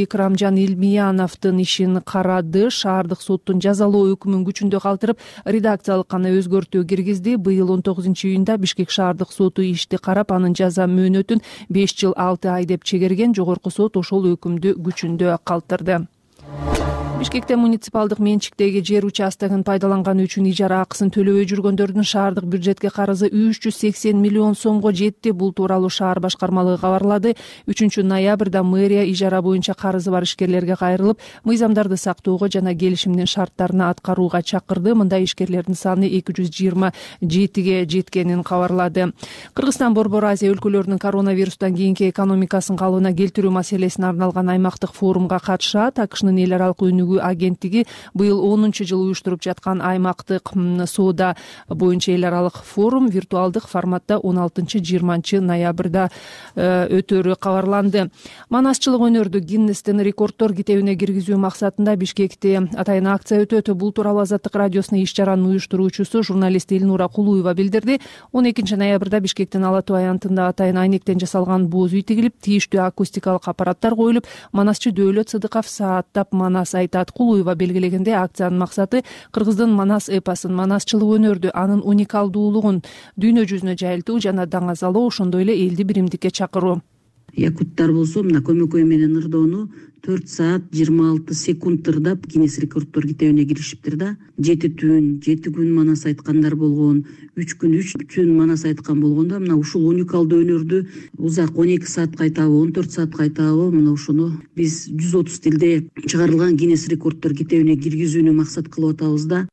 Мамеджан Илмияновдун ишин карады. Шаардык соттун жазалоо өкүмүн күчүндө калтырып, редакциялык гана өзгөртүү киргизди. Быйыл он тогузунчу июнда Бишкек шаардык соту ишти карап, анын жаза мөөнөтүн беш жыл алты ай деп чегерген. Жогорку сот ошол өкүмдү күчүндө калтырды. Бишкекте муниципалдык менчиктеги жер участогун пайдаланганы үчүн ижара акысын төлөбөй жүргөндөрдүн шаардык бюджетке карызы үч жүз сексен миллион сомго жетти. Бул тууралуу шаар башкармалыгы кабарлады. үчүнчү ноябрда мэрия ижара боюнча карызы бар ишкерлерге кайрылып, мыйзамдарды сактоого жана келишимдин шарттарына аткарууга чакырды. Мындай ишкерлердин саны эки жүз жыйырма жетиге жеткенин кабарлады. Кыргызстан Борбор Азия өлкөлөрүнүн коронавирустан кийинки экономикасын калыбына келтирүү маселесине арналган аймактык форумга катышат. акшнын эл аралык өнүгүү агенттиги быйыл онунчу жыл уюштуруп жаткан аймактык соода боюнча эл аралык форум виртуалдык форматта он алтынчы жыйырманчы ноябрда өтөрү кабарланды. Манасчылык өнөрдү Гиннестин рекорддор китебине киргизүү максатында Бишкекте атайын акция өтөт. Бул тууралуу Азаттык радиосунун иш чаранын уюштуруучусу журналист Элнура Кулуева билдирди. он экинчи ноябрда Бишкектин Ала Тоо аянтында атайын айнектен жасалган боз үй тигилип, тийиштүү акустикалык аппараттар коюлуп, манасчы Дөөлөт Сыдыков сааттап манас айтат. Кулуева белгилегенде, акциянын максаты кыргыздын манас эпосун, манасчылык өнөрдү, анын уникалдуулугун дүйнө жүзүнө жайылтуу жана даңазалоо, ошондой эле элди биримдикке чакыруу. Якуттар болсо мына көмөкөй менен ырдоону төрт саат жыйырма алты секунд ырдап Гиннес рекорддор китебине киришиптир да. жети түн, жети күн манас айткандар болгон, үч күн, үч түн манас айткан болгондо мына ушул уникалдуу өнөрдү узак он эки саатка айтабы, он төрт саатка айтабы, мына ошону биз жүз отуз тилде чыгарылган Гиннес рекорддор китебине киргизүүнү максат кылып атабыз да.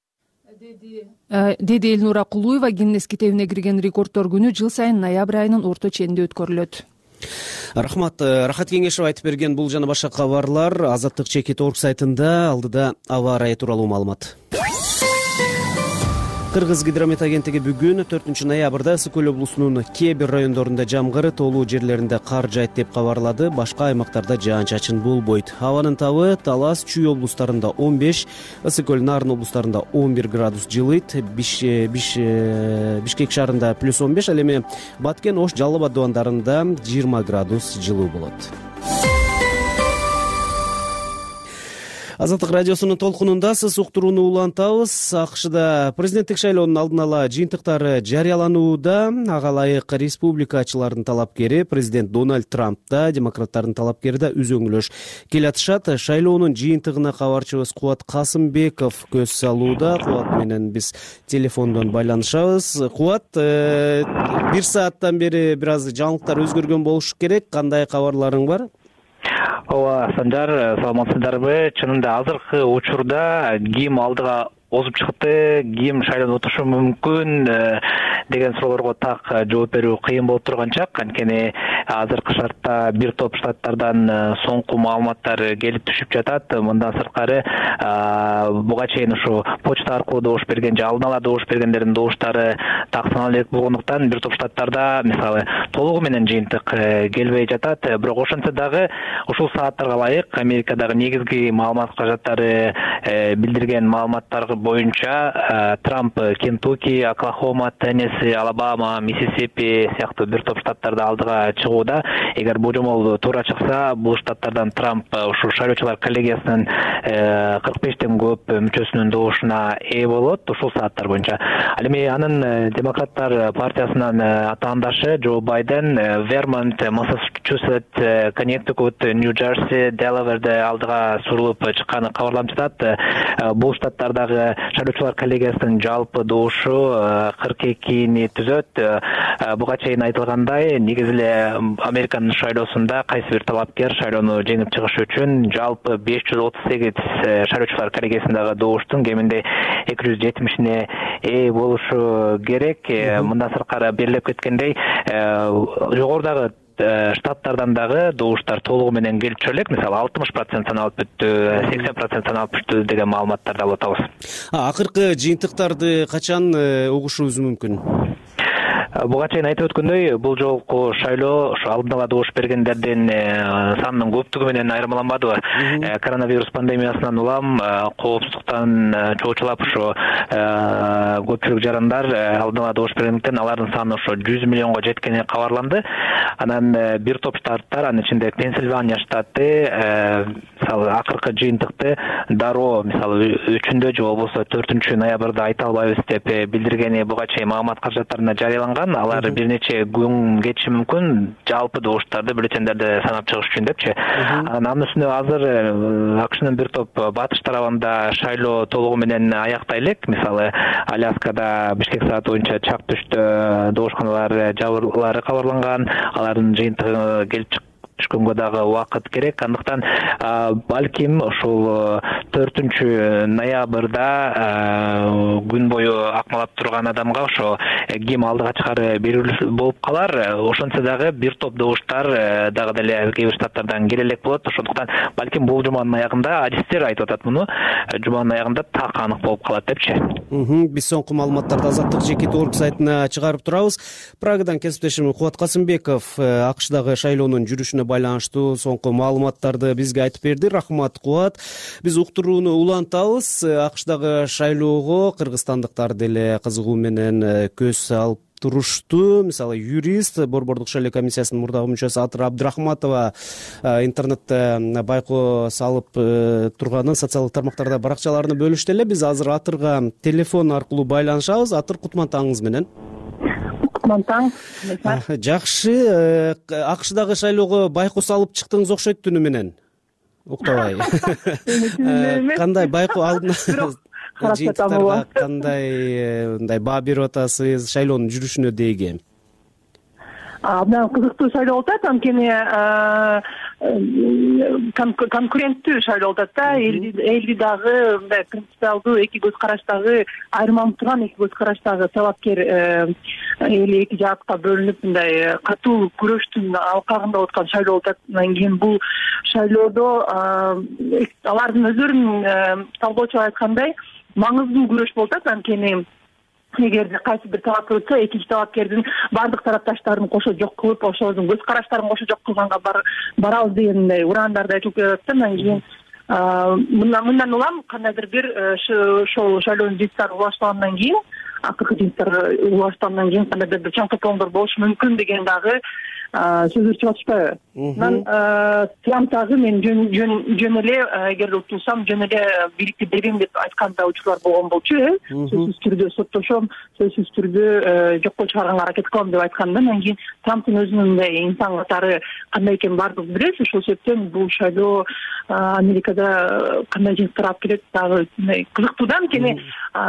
Деди Элнура Кулуева. Гиннес китебине кирген рекорддор күнү жыл сайын ноябрь айынын орто ченинде өткөрүлөт. Рахмат. Рахат Кеңешев айтып берген бул жана башка кабарлар Азаттык чекит орг сайтында. Алдыда аба ырайы тууралуу маалымат. Кыргыз гидромет агенттиги бүгүн төртүнчү ноябрда Ысык Көл облусунун кээ бир райондорунда жамгыр, тоолуу жерлеринде кар жайт деп кабарлады. Башка аймактарда жаан-чачын болбойт. Абанын табы Талас, Чүй облустарында он беш, Ысык Көл, Нарын облустарында он бир градус жылыйт. Биш, биш, Бишкек шаарында плюс он беш, ал эми Баткен, Ош, Жалал Абад дубандарында жыйырма градус жылуу болот. Азаттык радиосунун толкунунда сиз уктурууну улантабыз. АКШда президенттик шайлоонун алдын ала жыйынтыктары жарыяланууда. Ага ылайык республикачылардын талапкери президент Дональд Трамп да, демократтардын талапкери да үзөңүлөш келатышат. Шайлоонун жыйынтыгына кабарчыбыз Кубат Касымбеков көз салууда. Кубат менен биз телефондон байланышабыз. Кубат, бир сааттан бери бир аз жаңылыктар өзгөргөн болушу керек. Кандай кабарларың бар? Ооба, Санжар, саламатсыздарбы? Чынында азыркы учурда ким алдыга озуп чыкты, ким шайланып отурушу мүмкүн деген суроолорго так жооп берүү кыйын болуп турган чак. Анткени азыркы шартта бир топ штаттардан соңку маалыматтар келип түшүп жатат. Мындан сырткары буга чейин ушу почта аркылуу добуш берген же алдын ала добуш бергендердин добуштары тактана элек болгондуктан бир топ штаттарда мисалы толугу менен жыйынтык келбей жатат. Бирок ошентсе дагы ушул сааттарга ылайык Америкадагы негизги маалымат каражаттары билдирген маалыматтар боюнча Трамп Кентукки, Оклахома, Теннесси, Алабама, Миссисипи сыяктуу бир топ штаттарда алдыга чыгууда. Эгер божомол туура чыкса, бул штаттардан Трамп ушу шайлоочулар коллегиясынын кырк бештен көп мүчөсүнүн добушуна ээ болот ушул сааттар боюнча. Ал эми анын демократтар партиясынын атаандашы Джо Байден Вермонт, Массачусетс, Коннектикут, Нью-Джерси, Делаверде алдыга сурулуп чыкканы кабарланып жатат. Бул штаттардагы шайлоочулар коллегиясынын жалпы добушу кырк экини түзөт. Буга чейин айтылгандай, негизи эле Американын шайлоосунда кайсы бир талапкер шайлоону жеңип чыгыш үчүн жалпы беш жүз отуз сегиз шайлоочулар коллегиясындагы добуштун кеминде эки жүз жетимишине ээ болушу керек. Мындан сырткары белгилеп кеткендей, жогорудагы штаттардан дагы добуштар толугу менен келчү элек. Мисалы алтымыш процент саналып бүттү, сексен процент саналып бүттү деген маалыматтарды алып атабыз. Акыркы жыйынтыктарды качан угушубуз мүмкүн? буга чейин айтып өткөндөй, бул жолку шайлоо ошо алдын ала добуш бергендердин санынын көптүгү менен айырмаланбадыбы. Коронавирус пандемиясынан улам коопсуздуктан чоочулап ошо көпчүлүк жарандар алдын ала добуш бергендиктен алардын саны ошо жүз миллионго жеткени кабарланды. Анан бир топ штаттар, анын ичинде Пенсильвания штаты мисалы акыркы жыйынтыкты дароо мисалы үчүндө же болбосо төртүнчү ноябрда айта албайбыз деп билдиргени буга чейин маалымат каражаттарында жарыяланган. Алар бир нече күн кетиши мүмкүн жалпы добуштарды бюллетендерди санап чыгыш үчүн депчи. Анын үстүнө азыр АКШнын бир топ батыш тарабында шайлоо толугу менен аяктай элек. Мисалы Аляскада Бишкек сааты боюнча чак түштө добушканалар жабылары кабарланган. Алардын жыйынтыгы келип чык түшкөнгө дагы убакыт керек. Андыктан балким ошол төртүнчү ноябрда күн бою акмалап турган адамга ошо ким алдыга чыгары белгилүү болуп калар. Ошентсе дагы бир топ добуштар дагы деле кээ бир штаттардан келе элек болот. Ошондуктан балким бул жуманын аягында, адистер айтып атат муну, жуманын аягында так анык болуп калат депчи. Биз соңку маалыматтарды Азаттык жеке орг сайтына чыгарып турабыз. Прагадан кесиптешим Кубат Касымбеков АКШдагы шайлоонун жүрүшүнө байланыштуу соңку маалыматтарды бизге айтып берди. Рахмат, Кубат. Биз уктурууну улантабыз. АКШдагы шайлоого кыргызстандыктар деле кызыгуу менен көз алып турушту. Мисалы юрист, Борбордук шайлоо комиссиясынын мурдагы мүчөсү Атыр Абдрахматова интернетте байкоо салып турганын социалдык тармактарда баракчаларына бөлүштү эле. Биз азыр Атырга телефон аркылуу байланышабыз. Атыр, кутман таңыңыз менен. Таң. Жакшы, АКШдагы шайлоого байкоо салып чыктыңыз окшойт түнү менен. Уктабай. Кандай байкоо алдына жыйынтыктарга кандай мындай баа берип атасыз шайлоонун жүрүшүнө деги? Абдан кызыктуу шайлоо болуп атат, анткени конкуренттүү шайлоо болуп атат да. Элди дагы мындай принципиалдуу эки көз караштагы айырмаланып турган эки көз караштагы талапкер эли эки жакка бөлүнүп мындай катуу күрөштүн алкагында болуп аткан шайлоо болуп атат. Андан кийин бул шайлоодо алардын өздөрүнүн талкуучулар айткандай маңыздуу күрөш болуп атат, анткени эгерде кайсы бир талапкер өтсө, экинчи талапкердин баардык тарапташтарын кошо жок кылып, ошолордун көз караштарын кошо жок кылганга барабыз деген мындай ураандарды айтылып келип атат. Андан кийин мындан улам кандайдыр бир ошол шайлоонун жыйынтыктары улаштыргандан кийин, акыркы жыйынтыктар улаштыргандан кийин кандайдыр бир чоң топоңдор болушу мүмкүн деген дагы сөздөр чыгып атышпайбы? Анан Трамп дагы мен жөн эле эгерде утулсам жөн эле бийликти берем деп айткан да учурлар болгон болчу, э? Сөзсүз түрдө соттошом, сөзсүз түрдө жокко чыгарганга аракет кылам деп айткан да. Андан кийин Трамптын өзүнүн мындай инсан катары кандай экенин баардыгыбыз билебиз. Ошол себептен бул шайлоо Америкада кандай жыйынтыктар алып келет дагы мындай кызыктуу да. Анткени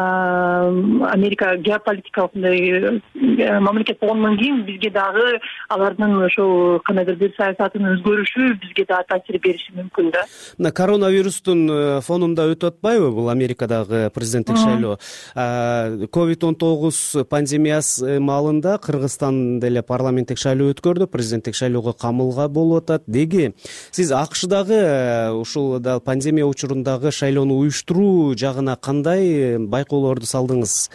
Америка геополитикалык мындай мамлекет болгондон кийин бизге дагы алардын ошол кандайдыр бир саясатынын өзгөрүшү бизге да таасир бериши мүмкүн да. Мына коронавирустун фонунда өтүп атпайбы бул Америкадагы президенттик шайлоо? ковид он тогуз пандемиясы маалында Кыргызстан деле парламенттик шайлоо өткөрдү, президенттик шайлоого камылга болуп атат. Деги сиз АКШдагы ушул да пандемия учурундагы шайлоону уюштуруу жагына кандай байкоолорду салдыңыз?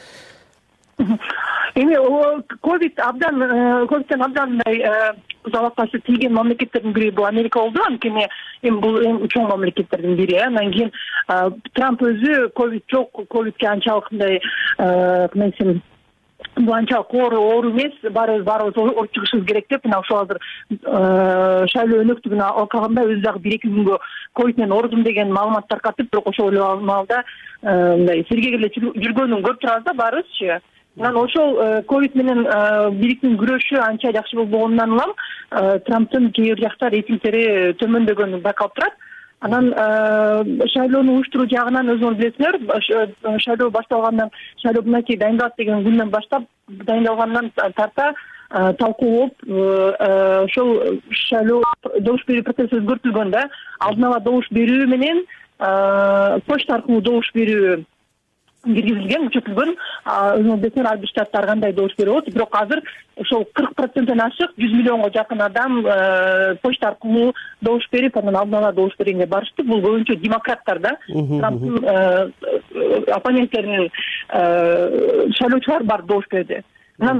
Эми ковид абдан ковидтен абдан мындай залапасы тийген мамлекеттердин бири бул Америка болду. Анткени эми бул эң чоң мамлекеттердин бири. Андан кийин Трамп өзү ковид жок, ковидке анчалык мындай кандай десем бул анчалык оору эмес, баарыбыз баарыбыз ооруп чыгышыбыз керек деп мына ошол азыр шайлоо өнөктүгүн алкаганда өзү дагы бир эки күнгө ковид менен оорудум деген маалымат таркатып, бирок ошол маалда мындай сергегиле жүргөнүн көрүп турабыз да баарыбызчы. Анан ошол ковид менен бийликтин күрөшү анча жакшы болбогонунан улам Трамптын кээ бир жакта рейтингдери төмөндөгөнү байкалып турат. Анан шайлоону уюштуруу жагынан өзүңөр билесиңер, шайлоо башталгандан, шайлоо мынакей дайындалат деген күндөн баштап дайындалгандан тарта талкуу болуп, ошол шайлоо добуш берүү процесси өзгөртүлгөн да. Алдын ала добуш берүү менен почта аркылуу добуш берүү киргизилген, учуртулгөн. Өзүңөр билесиңер, ар бир штатта ар кандай добуш берип болот. Бирок азыр ошол кырк проценттен ашык жүз миллионго жакын адам почта аркылуу добуш берип, анан алдын ала добуш бергенге барышты. Бул көбүнчө демократтар да. Трамптын оппоненттеринин шайлоочулар бар добуш берди. Анан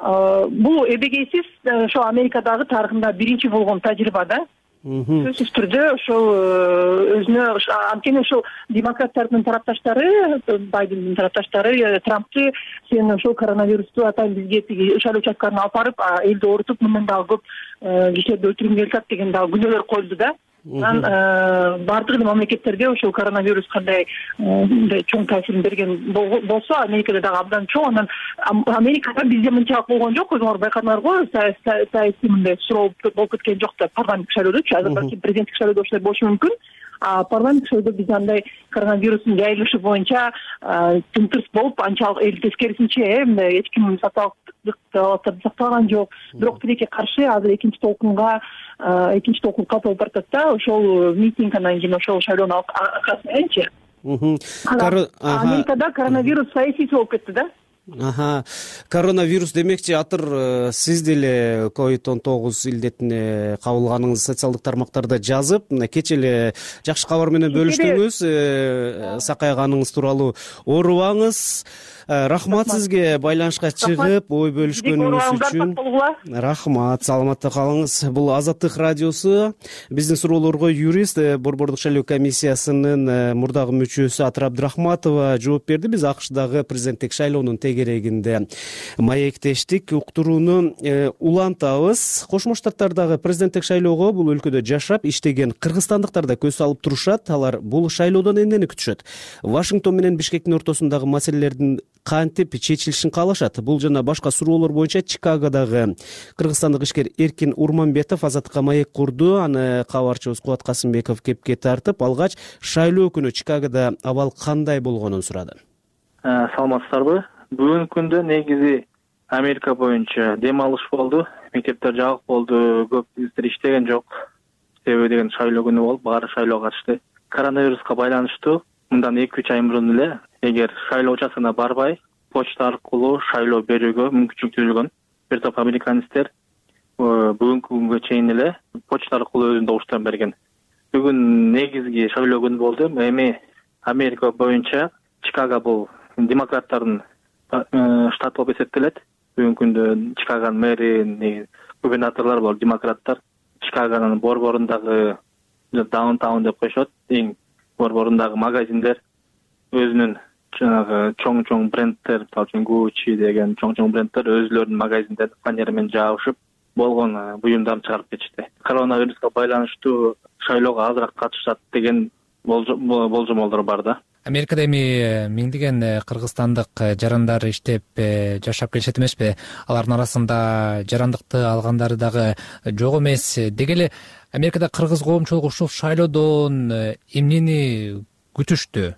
бул эбегейсиз ошо Америкадагы тарыхында биринчи болгон тажрыйба да. Сөзсүз түрдө ошол өзүнө анткени ошол демократтардын тарапташтары, Байдендин тарапташтары Трампты сен ошол коронавирусту атайын бизге тиги шайлоо участкаларына алып барып элди оорутуп мындан дагы көп кишилерди өлтүргүң келип атат деген дагы күнөөлөр коюлду да. Анан баардык мамлекеттерге ошол коронавирус кандай мындай чоң таасирин берген болсо Америкада дагы абдан чоң. Анан Америкада бизде мынчалык болгон жок, өзүңөр байкадыңарго, саясий мындай суроо болуп кеткен жок да парламенттик шайлоодочу. Азыр балким президенттик шайлоодо ошондой болушу мүмкүн. А парламенттик шайлоодо биз андай коронавирустун жайылышы боюнча тынтырс болуп анчалык эл тескерисинче мындай эч ким сакталган жок. Бирок тилекке каршы азыр экинчи толкунга экинчи толкун катылып баратат да. Ошол митинг анан кийин ошол шайлоонун аркасы мененчи. Америкада коронавирус саясий болуп кетти да. Аха. Коронавирус демекчи атыр сиз деле ковид он тогуз илдетине кабылганыңызды социалдык тармактарда жазып, кечээ эле жакшы кабар менен бөлүштүңүз. Сакайганыңыз тууралуу оорубаңыз. Рахмат сизге байланышка чыгып, ой бөлүшкөнүңүз үчүн. Рахмат, саламатта калыңыз. Бул Азаттык радиосу. Биздин суроолорго юрист, Борбордук шайлоо комиссиясынын мурдагы мүчөсү Атыр Абдрахматова жооп берди. Биз АКШдагы президенттик шайлоонун тегерегинде маектештик. Уктурууну улантабыз. Кошмо Штаттардагы президенттик шайлоого бул өлкөдө жашап, иштеген кыргызстандыктар да көз салып турушат. Алар бул шайлоодон эмнени күтүшөт? Вашингтон менен Бишкектин ортосундагы маселелердин кантип чечилишин каалашат? Бул жана башка суроолор боюнча Чикагодагы кыргызстандык ишкер Эркин Урманбетов Азаттыкка маек курду. Аны кабарчыбыз Кубат Касымбеков кепке тартып, алгач шайлоо күнү Чикагодо абал кандай болгонун сурады. Саламатсыздарбы? Бүгүнкү күндө негизи Америка боюнча дем алыш болду, мектептер жабык болду, көп бизнестер иштеген жок. Себеби деген шайлоо күнү болуп, баары шайлоого катышты. Коронавируска байланыштуу мындан эки үч ай мурун эле эгер шайлоо участкына барбай, почта аркылуу шайлоо берүүгө мүмкүнчүлүк түзүлгөн. Бир топ американецтер бүгүнкү күнгө чейин эле почта аркылуу өзүнүн добуштарын берген. Бүгүн негизги шайлоо күнү болду. Эми Америка боюнча Чикаго бул демократтардын штат болуп эсептелет. Бүгүнкү күндө Чикагонун мэри, губернаторлор бар демократтар. Чикагонун борборундагы даунтаун деп коюшат, эң борборундагы магазиндер өзүнүн жанагы чоң-чоң брендтер, мисалы үчүн Gucci деген чоң-чоң брендтер өзүлөрүнүн магазиндерин фанера менен жабышып болгон буюмдарын чыгарып кетишти. Коронавируска байланыштуу шайлоого азыраак катышат деген болжомолдор бар да. Америкада эми миңдеген кыргызстандык жарандар иштеп жашап келишет эмеспи? Алардын арасында жарандыкты алгандары дагы жок эмес. Деги эле Америкада кыргыз коомчулугу ушул шайлоодон эмнени күтүштү?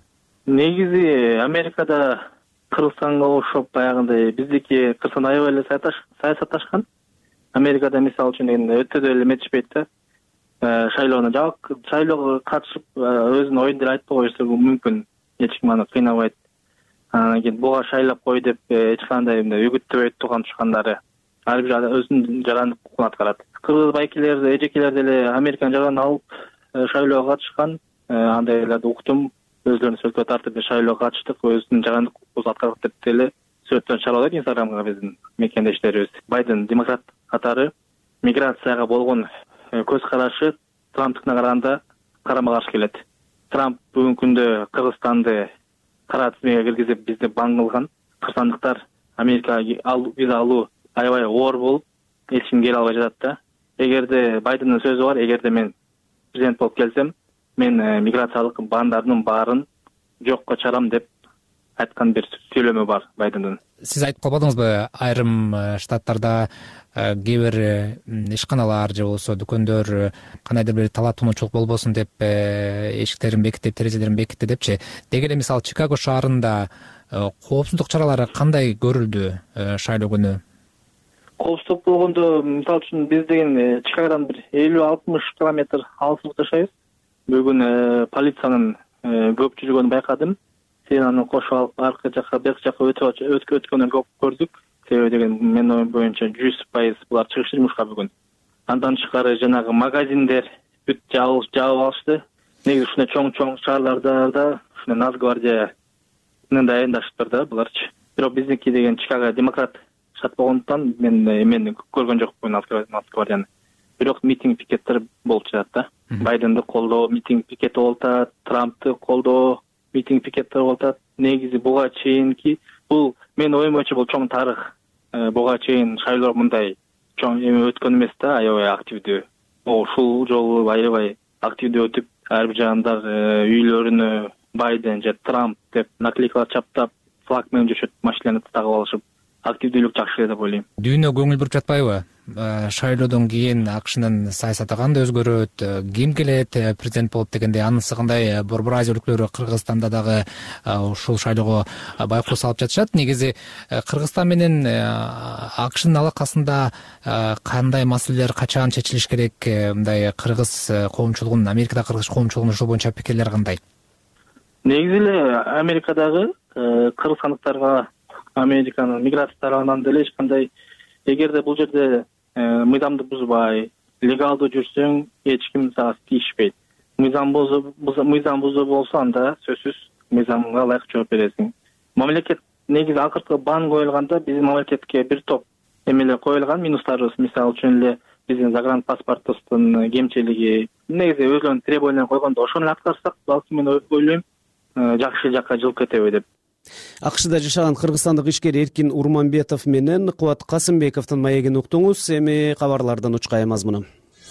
Негизи Америкада Кыргызстанга окшоп баягындай биздики Кыргызстан аябай эле саясатташкан. Америкада мисалы үчүн өтө деле эметишпейт да. Шайлоону жабык, шайлоого катышып өзүнүн оюн айтпай коюшу мүмкүн. Эч ким аны кыйнабайт. Анан кийин буга шайлап кой деп эч кандай мындай үгүттөбөй турган тушкандары ар бир өзүнүн жарандык укугун аткарат. Кыргыз байкелер, эжекелер деле Американын жаранын алып шайлоого катышкан. Андай эле уктум. Өзлөрүнүн сөзгө тартып шайлоого катыштык, өзүнүн жарандык укугун аткарат деп деле сүрөттөн чыгарып атат Инстаграмга биздин мекендештерибиз. Байден демократ катары миграцияга болгон көз карашы Трамптыкына караганда карама каршы келет. Трамп бүгүнкү күндө Кыргызстанды кара тизмеге киргизип бизди бан кылган. Кыргызстандыктар Америкага виза алуу аябай оор болуп, эч ким келе албай жатат да. Эгерде Байдендин сөзү бар, эгерде мен президент болуп келсем, мен миграциялык бандардын баарын жокко чыгарам деп айткан бир сүйлөмү бар Байдендин. Сиз айтып калбадыңызбы, айрым штаттарда кээ бир ишканалар же болбосо дүкөндөр кандайдыр бир талап тонучулук болбосун деп эшиктерин бекитип, терезелерин бекитти депчи. Деги эле мисалы Чикаго шаарында коопсуздук чаралары кандай көрүлдү шайлоо күнү? Коопсуздук болгондо мисалы үчүн биз деген Чикагодон бир элүү алтымыш километр алыстыкта жашайбыз. Бүгүн полициянын көп жүргөнүн байкадым. Сен аны кошуп алып аркы жакка, бер жакка өтүп өткөндөрүн көп көрдүк. Себеби деген менин оюм боюнча жүз пайыз булар чыгыш жумушка бүгүн. Андан тышкары жанагы магазиндер бүт жабылып алышты. Негизи ушундай чоң-чоң шаарларда да ушундай Нацгвардия мындай дайындашыптыр да буларчы. Бирок биздики деген Чикаго демократ болгондуктан мен эмени көргөн жокмун Москвадан. Бирок митинг пикеттер болуп жатат да. Байденди колдоо митинг пикети болуп атат, Трампты колдоо митинг пикеттер болуп атат. Негизи буга чейинки бул менин оюм боюнча бул чоң тарых. Буга чейин шайлоо мындай чоң эме өткөн эмес да, аябай активдүү. Ушул жолу аябай активдүү өтүп, ар бир жагында үйлөрүнө Байден же Трамп деп наклейкалар чаптап, флаг менен жүрүшөт, машинаны тагып алышып, активдүүлүк жакшы эле деп ойлойм. Дүйнө көңүл буруп жатпайбы? Шайлоодон кийин АКШнын саясаты кандай өзгөрөт, ким келет президент болуп дегенде, анысы кандай Борбор Азия өлкөлөрү Кыргызстанда дагы ушул шайлоого байкоо салып жатышат. Негизи Кыргызстан менен АКШнын алакасында кандай маселелер качан чечилиш керек? Мындай кыргыз коомчулугунун, Америкадагы кыргыз коомчулугунун ушул боюнча пикирлери кандай? Негизи эле Америкадагы кыргызстандыктарга Американын миграция тарабынан деле эч кандай, эгерде бул жерде мыйзамды бузбай, легалдуу жүрсөң, эч ким сага тийишпейт. Мыйзам мыйзам бузуу болсо, анда сөзсүз мыйзамга ылайык жооп бересиң. Мамлекет негизи акыркы бан коюлганда биздин мамлекетке бир топ эмелер коюлган, минустарыбыз, мисалы үчүн эле биздин загранпаспортубуздун кемчилиги, негизи өзүнүн требованияларын койгондо ошону аткарсак, балки мен ойлойм, жакшы жакка жылып кетеби деп. АКШда жашаган кыргызстандык ишкер Эркин Урманбетов менен Кубат Касымбековдун маегин уктуңуз. Эми кабарлардан учкай мазмуну.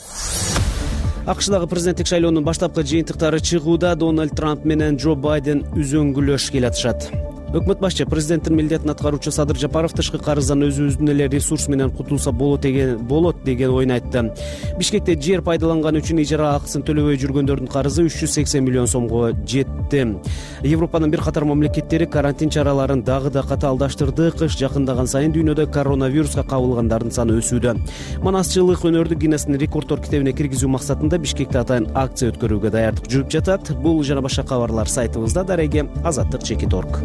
АКШдагы президенттик шайлоонун баштапкы жыйынтыктары чыгууда. Дональд Трамп менен Джо Байден үзөңгүлөш келатышат. Өкмөт башчы президенттин милдетин аткаруучу Садыр Жапаров тышкы карыздан өзүбүздүн эле ресурс менен кутулса болот деген болот деген ойун айтты. Бишкекте жер пайдаланган үчүн ижара акысын төлөбөй жүргөндөрдүн карызы үч жүз сексен миллион сомго жетти. Европанын бир катар мамлекеттери карантин чараларын дагы да катаалдаштырды. Кыш жакындаган сайын дүйнөдө коронавируска кабылгандардын саны өсүүдө. Манасчылык өнөрдү Гиннестин рекорддор китебине киргизүү максатында Бишкекте атайын акция өткөрүүгө даярдык жүрүп жатат. Бул жана башка кабарлар сайтыбызда. Дареге азаттык чекит орг.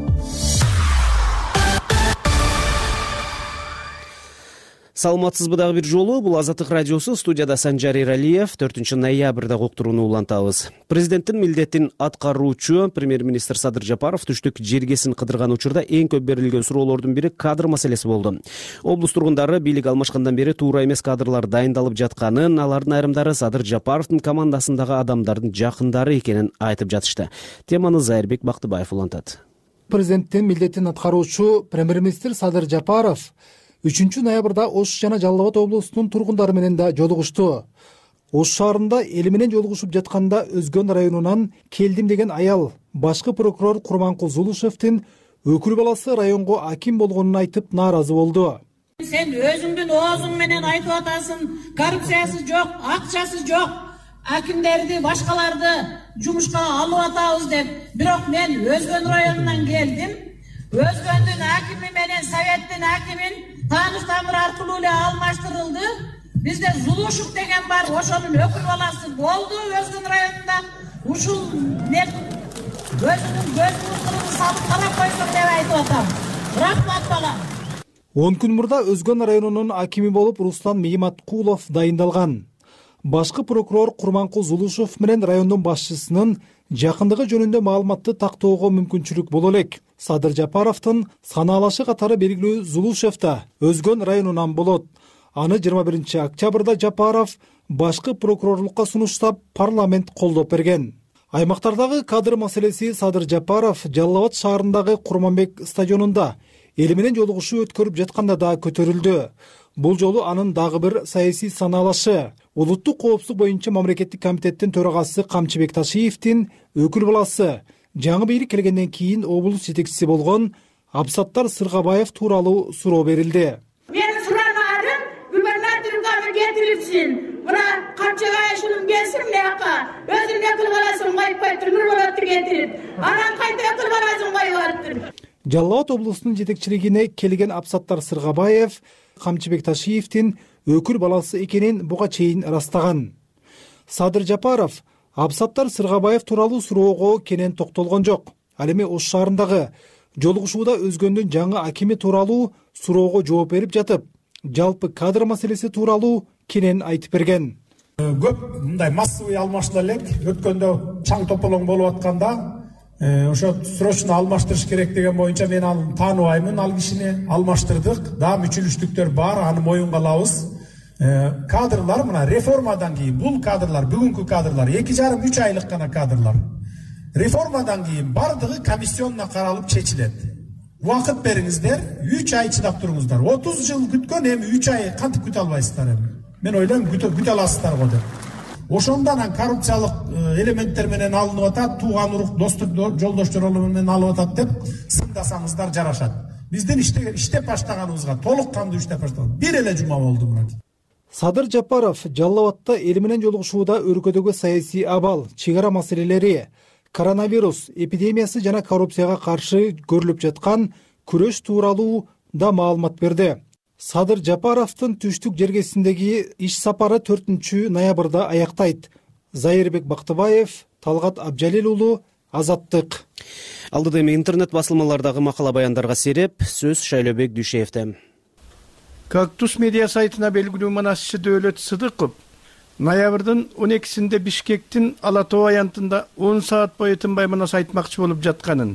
Саламатсызбы дагы бир жолу, бул Азаттык радиосу, студияда Санжар Эралиев. төртүнчү ноябрда уктурууну улантабыз. Президенттин милдетин аткаруучу премьер-министр Садыр Жапаров түштүк жергесин кыдырган учурда эң көп берилген суроолордун бири кадр маселеси болду. Облус тургундары бийлик алмашкандан бери туура эмес кадрлар дайындалып жатканын, алардын айрымдары Садыр Жапаровдун командасындагы адамдардын жакындары экенин айтып жатышты. Теманы Зайырбек Бактыбаев улантат. Президенттин милдетин аткаруучу премьер-министр Садыр Жапаров үчүнчү ноябрда Ош жана Жалал Абад облусунун тургундары менен да жолугушту. Ош шаарында эли менен жолугушуп жатканда Өзгөн районунан келдим деген аял башкы прокурор Курманкул Зулушевдин өкүл баласы районго аким болгонун айтып нааразы болду. Сен өзүңдүн оозуң менен айтып атасың, коррупциясы жок, акчасы жок, акимдерди, башкаларды жумушка алып атабыз деп. Бирок мен Өзгөн районунан келдим. Өзгөндүн акими менен советтин акимин тааныш тамыр аркылуу эле алмаштырылды. Бизде Зулушев деген бар, ошонун өкүл баласы болду Өзгөн районунда. Ушул мен өзүнүн көзүнүн кырын салып карап койсом деп айтып атам. Рахмат балам. он күн мурда Өзгөн районунун акими болуп Руслан Мейматкулов дайындалган. Башкы прокурор Курманкул Зулушев менен райондун башчысынын жакындыгы жөнүндө маалыматты тактоого мүмкүнчүлүк боло элек. Садыр Жапаровдун санаалашы катары белгилүү Зулушев да Өзгөн районунан болот. Аны жыйырма биринчи октябрда Жапаров башкы прокурорлукка сунуштап, парламент колдоп берген. Аймактардагы кадр маселеси Садыр Жапаров Жалал Абад шаарындагы Курманбек стадионунда эли менен жолугушуу өткөрүп жатканда да көтөрүлдү. Бул жолу анын дагы бир саясий санаалашы улуттук коопсуздук боюнча мамлекеттик комитеттин төрагасы Камчыбек Ташиевдин өкүл баласы жаңы бийлик келгенден кийин облус жетекчиси болгон Абсаттар Сыргабаев тууралуу суроо берилди. Менин суранарым губернаторга кетирилсин. Мына Камчыбек ушунун келсин мыяка. Өзүнүн өкүл баласын коюп коюптур, Нурболотду кетирип. Анан кайта өкүл баласын коюп алыптыр. Жалал Абад облусунун жетекчилигине келген Абсаттар Сыргабаев Камчыбек Ташиевдин өкүл баласы экенин буга чейин ырастаган. Садыр Жапаров Абсаттар Сыргабаев тууралуу суроого кенен токтолгон жок. Ал эми Ош шаарындагы жолугушууда Өзгөндүн жаңы акими тууралуу суроого жооп берип жатып, жалпы кадр маселеси тууралуу кенен айтып берген. Көп мындай массовый алмашуу элек өткөндө чаң тополоң болуп атканда ошо срочно алмаштырыш керек деген боюнча мен аны тааныбаймын, ал кишини алмаштырдык. Дагы мүчүлүштүктөр бар, аны моюнга алабыз. Кадрлар мына реформадан кийин, бул кадрлар, бүгүнкү кадрлар эки жарым үч айлык гана кадрлар. Реформадан кийин бардыгы комиссионно каралып чечилет. Убакыт бериңиздер, үч ай чыдап туруңуздар. отуз жыл күткөн эми үч ай кантип күтө албайсыздар эми? Мен ойлойм күтө аласыздар го деп. Ошондон анан коррупциялык элементтер менен алынып атат, тууган урук, достук, жолдоштор менен алып атат деп сындасаңыздар жарашат. Биздин иштеп баштаганыбызга толук кандуу иштеп баштаган бир эле жума болду мына. Садыр Жапаров Жалал Абадта эл менен жолугушууда өлкөдөгү саясий абал, чек ара маселелери, коронавирус эпидемиясы жана коррупцияга каршы көрүлүп жаткан күрөш тууралуу да маалымат берди. Садыр Жапаровдун түштүк жергесиндеги иш сапары төртүнчү ноябрда аяктайт. Зайырбек Бактыбаев, Талгат Абжалил уулу, Азаттык. Алдыда эми интернет басылмалардагы макала баяндарга сереп, сөз Шайлообек Дүйшеевде. Кактус медиа сайтына белгилүү манасчы Дөөлөт Сыдыков ноябрдын он экисинде Бишкектин Ала Тоо аянтында он саат бою тынбай манас айтмакчы болуп жатканын,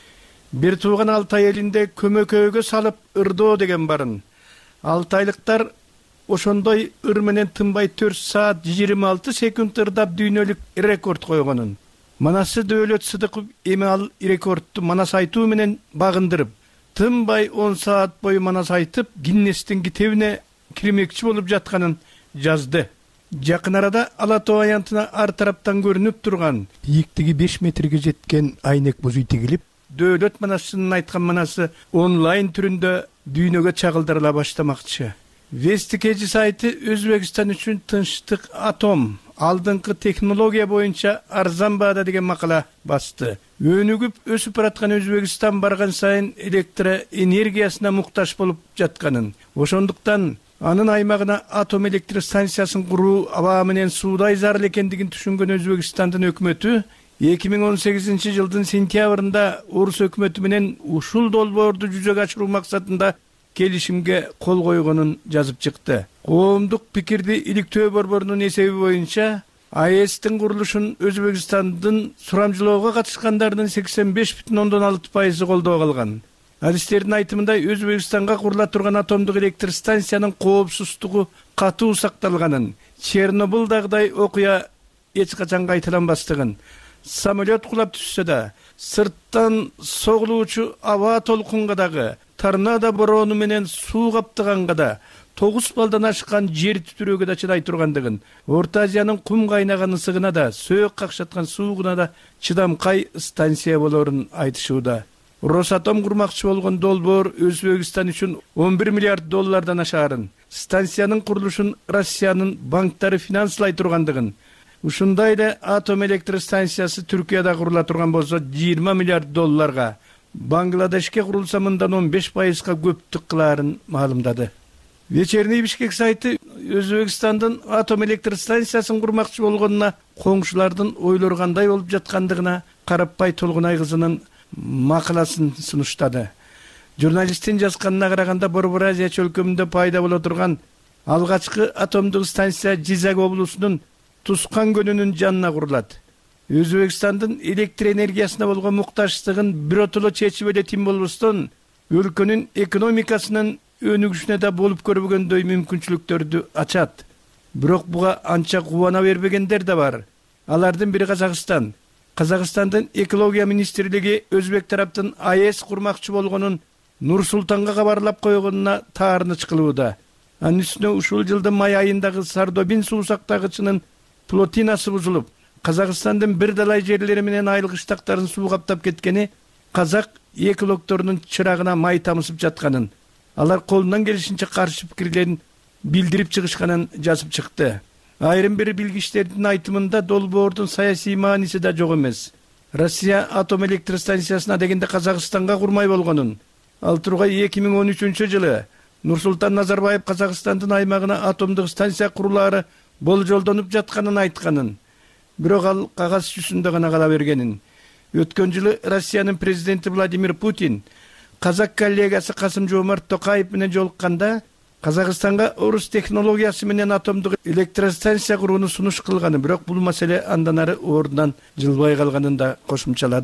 бир тууган Алтай элинде көмөкөйгө салып ырдоо деген барын, алтайлыктар ошондой ыр менен тынбай төрт саат жыйырма алты секунд ырдап дүйнөлүк рекорд койгонун, манасчы Дөөлөт Сыдыков эми ал рекордту манас айтуу менен багындырып, тынбай он саат бою манас айтып, Гиннестин китебине кирмекчи болуп жатканын жазды. Жакын арада Ала Тоо аянтына ар тараптан көрүнүп турган бийиктиги беш метрге жеткен айнек буз үй тигилип, Дөөлөт манасчынын айткан манасы онлайн түрүндө дүйнөгө чагылдырыла баштамакчы. Вести Кежи сайты Өзбекстан үчүн тынчтык атом, алдыңкы технология боюнча арзан баада деген макала басты. Өнүгүп өсүп бараткан Өзбекстан барган сайын электроэнергиясына муктаж болуп жатканын, ошондуктан анын аймагына атом электр станциясын куруу аба менен суудай зарыл экендигин түшүнгөн Өзбекстандын өкмөтү эки миң он сегизинчи жылдын сентябрында орус өкмөтү менен ушул долбоорду жүзөгө ашыруу максатында келишимге кол койгонун жазып чыкты. Коомдук пикирди иликтөө борборунун эсеби боюнча АЭСтин курулушун Өзбекстандын сурамжылоого катышкандардын сексен беш бүтүн ондон алты пайызы колдоо кылган. Адистердин айтымында Өзбекстанга курула турган атомдук электр станциянын коопсуздугу катуу сакталганын, Чернобылдагыдай окуя эч качан кайталанбастыгын, самолет кулап түшсө да сырттан согулуучу аба толкунга дагы, торнадо бороону менен суу каптаганга да, тогуз балдан ашкан жер титирөөгө да чыдай тургандыгын, Орто Азиянын кум кайнаган ысыгына да, сөөк какшаткан суугуна да чыдамкай станция болорун айтышууда. Росатом курмакчы болгон долбоор Өзбекстан үчүн он бир миллиард доллардан ашаарын, станциянын курулушун Россиянын банктары финанслай тургандыгын, ушундай эле атом электр станциясы Түркияда курула турган болсо жыйырма миллиард долларга, Бангладешке курулса мындан он беш пайызга көптүк кылаарын маалымдады. Вечерний Бишкек сайты Өзбекстандын атом электр станциясын курмакчы болгонуна коңшулардын ойлору кандай болуп жаткандыгына Карапбай Толгунай кызынын макаласын сунуштады. Журналисттин жазганына караганда Борбор Азия чөлкөмүндө пайда боло турган алгачкы атомдук станция Жизак облусунун Тускан көнүнүн жанына курулат. Өзбекстандын электр энергиясына болгон муктаждыгын биротоло чечип эле тим болбостон, өлкөнүн экономикасынын өнүгүшүнө да болуп көрбөгөндөй мүмкүнчүлүктөрдү ачат. Бирок буга анча кубана бербегендер да бар. Алардын бири Казакстан. Казакстандын экология министрлиги Өзбек тараптын АЭС курмакчы болгонун Нур-Султанга кабарлап койгонуна таарыныч кылууда. Анын үстүнө ушул жылдын май айындагы Сардобин суу сактагычынын плотинасы бузулуп, Казакстандын бир далай жерлери менен айылгыштактарын суу каптап кеткени казак экологдорунун чырагына май тамызып жатканын, алар колунан келишинче каршы пикирлерин билдирип чыгышканын жазып чыкты. Айрым бир билгичтердин айтымында долбоордун саясий мааниси да жок эмес. Россия атом электр станциясына дегенде Казакстанга курмай болгонун, ал тургай эки миң он үчүнчү жылы Нурсултан Назарбаев Казакстандын аймагына атомдук станция курулаары болжолдонуп жатканын айтканын, бирок ал кагаз жүзүндө гана кала бергенин. Өткөн жылы Россиянын президенти Владимир Путин казак коллегасы Касым Жомарт Токаев менен жолукканда Казакстанга орус технологиясы менен атомдук электростанция курууну сунуш кылганы, бирок бул маселе андан ары ордунан жылбай калганын да кошумчалады.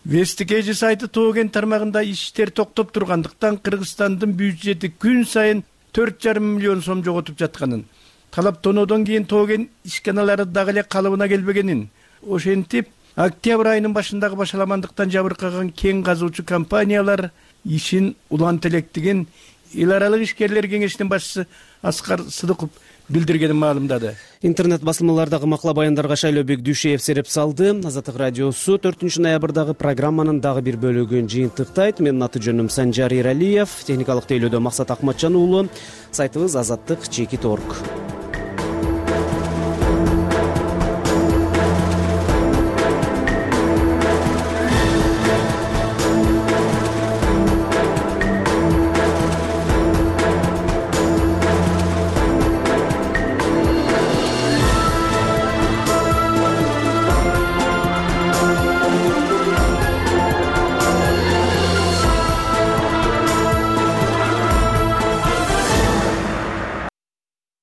Вестикейжи сайты Тоо-Кен тармагында иштер токтоп тургандыктан Кыргызстандын бюджети күн сайын төрт жарым миллион сом жоготуп жатканын, талап тоноодон кийин Тоо-Кен ишканалары дагы эле калыбына келбегенин, ошентип октябрь айынын башындагы башаламандыктан жабыркаган кен казуучу компаниялар ишин улант электигин эл аралык ишкерлер кеңешинин башчысы Аскар Сыдыков билдиргенин маалымдады. Интернет басылмалардагы макала баяндарга Шайлообек Дүйшеев сереп салды. Азаттык радиосу төртүнчү ноябрдагы программанын дагы бир бөлүгүн жыйынтыктайт. Менин аты жөнүм Санжар Иралиев, техникалык тейлөөдө Максат Акматжан уулу. Сайтыбыз азаттык чекит точка орг.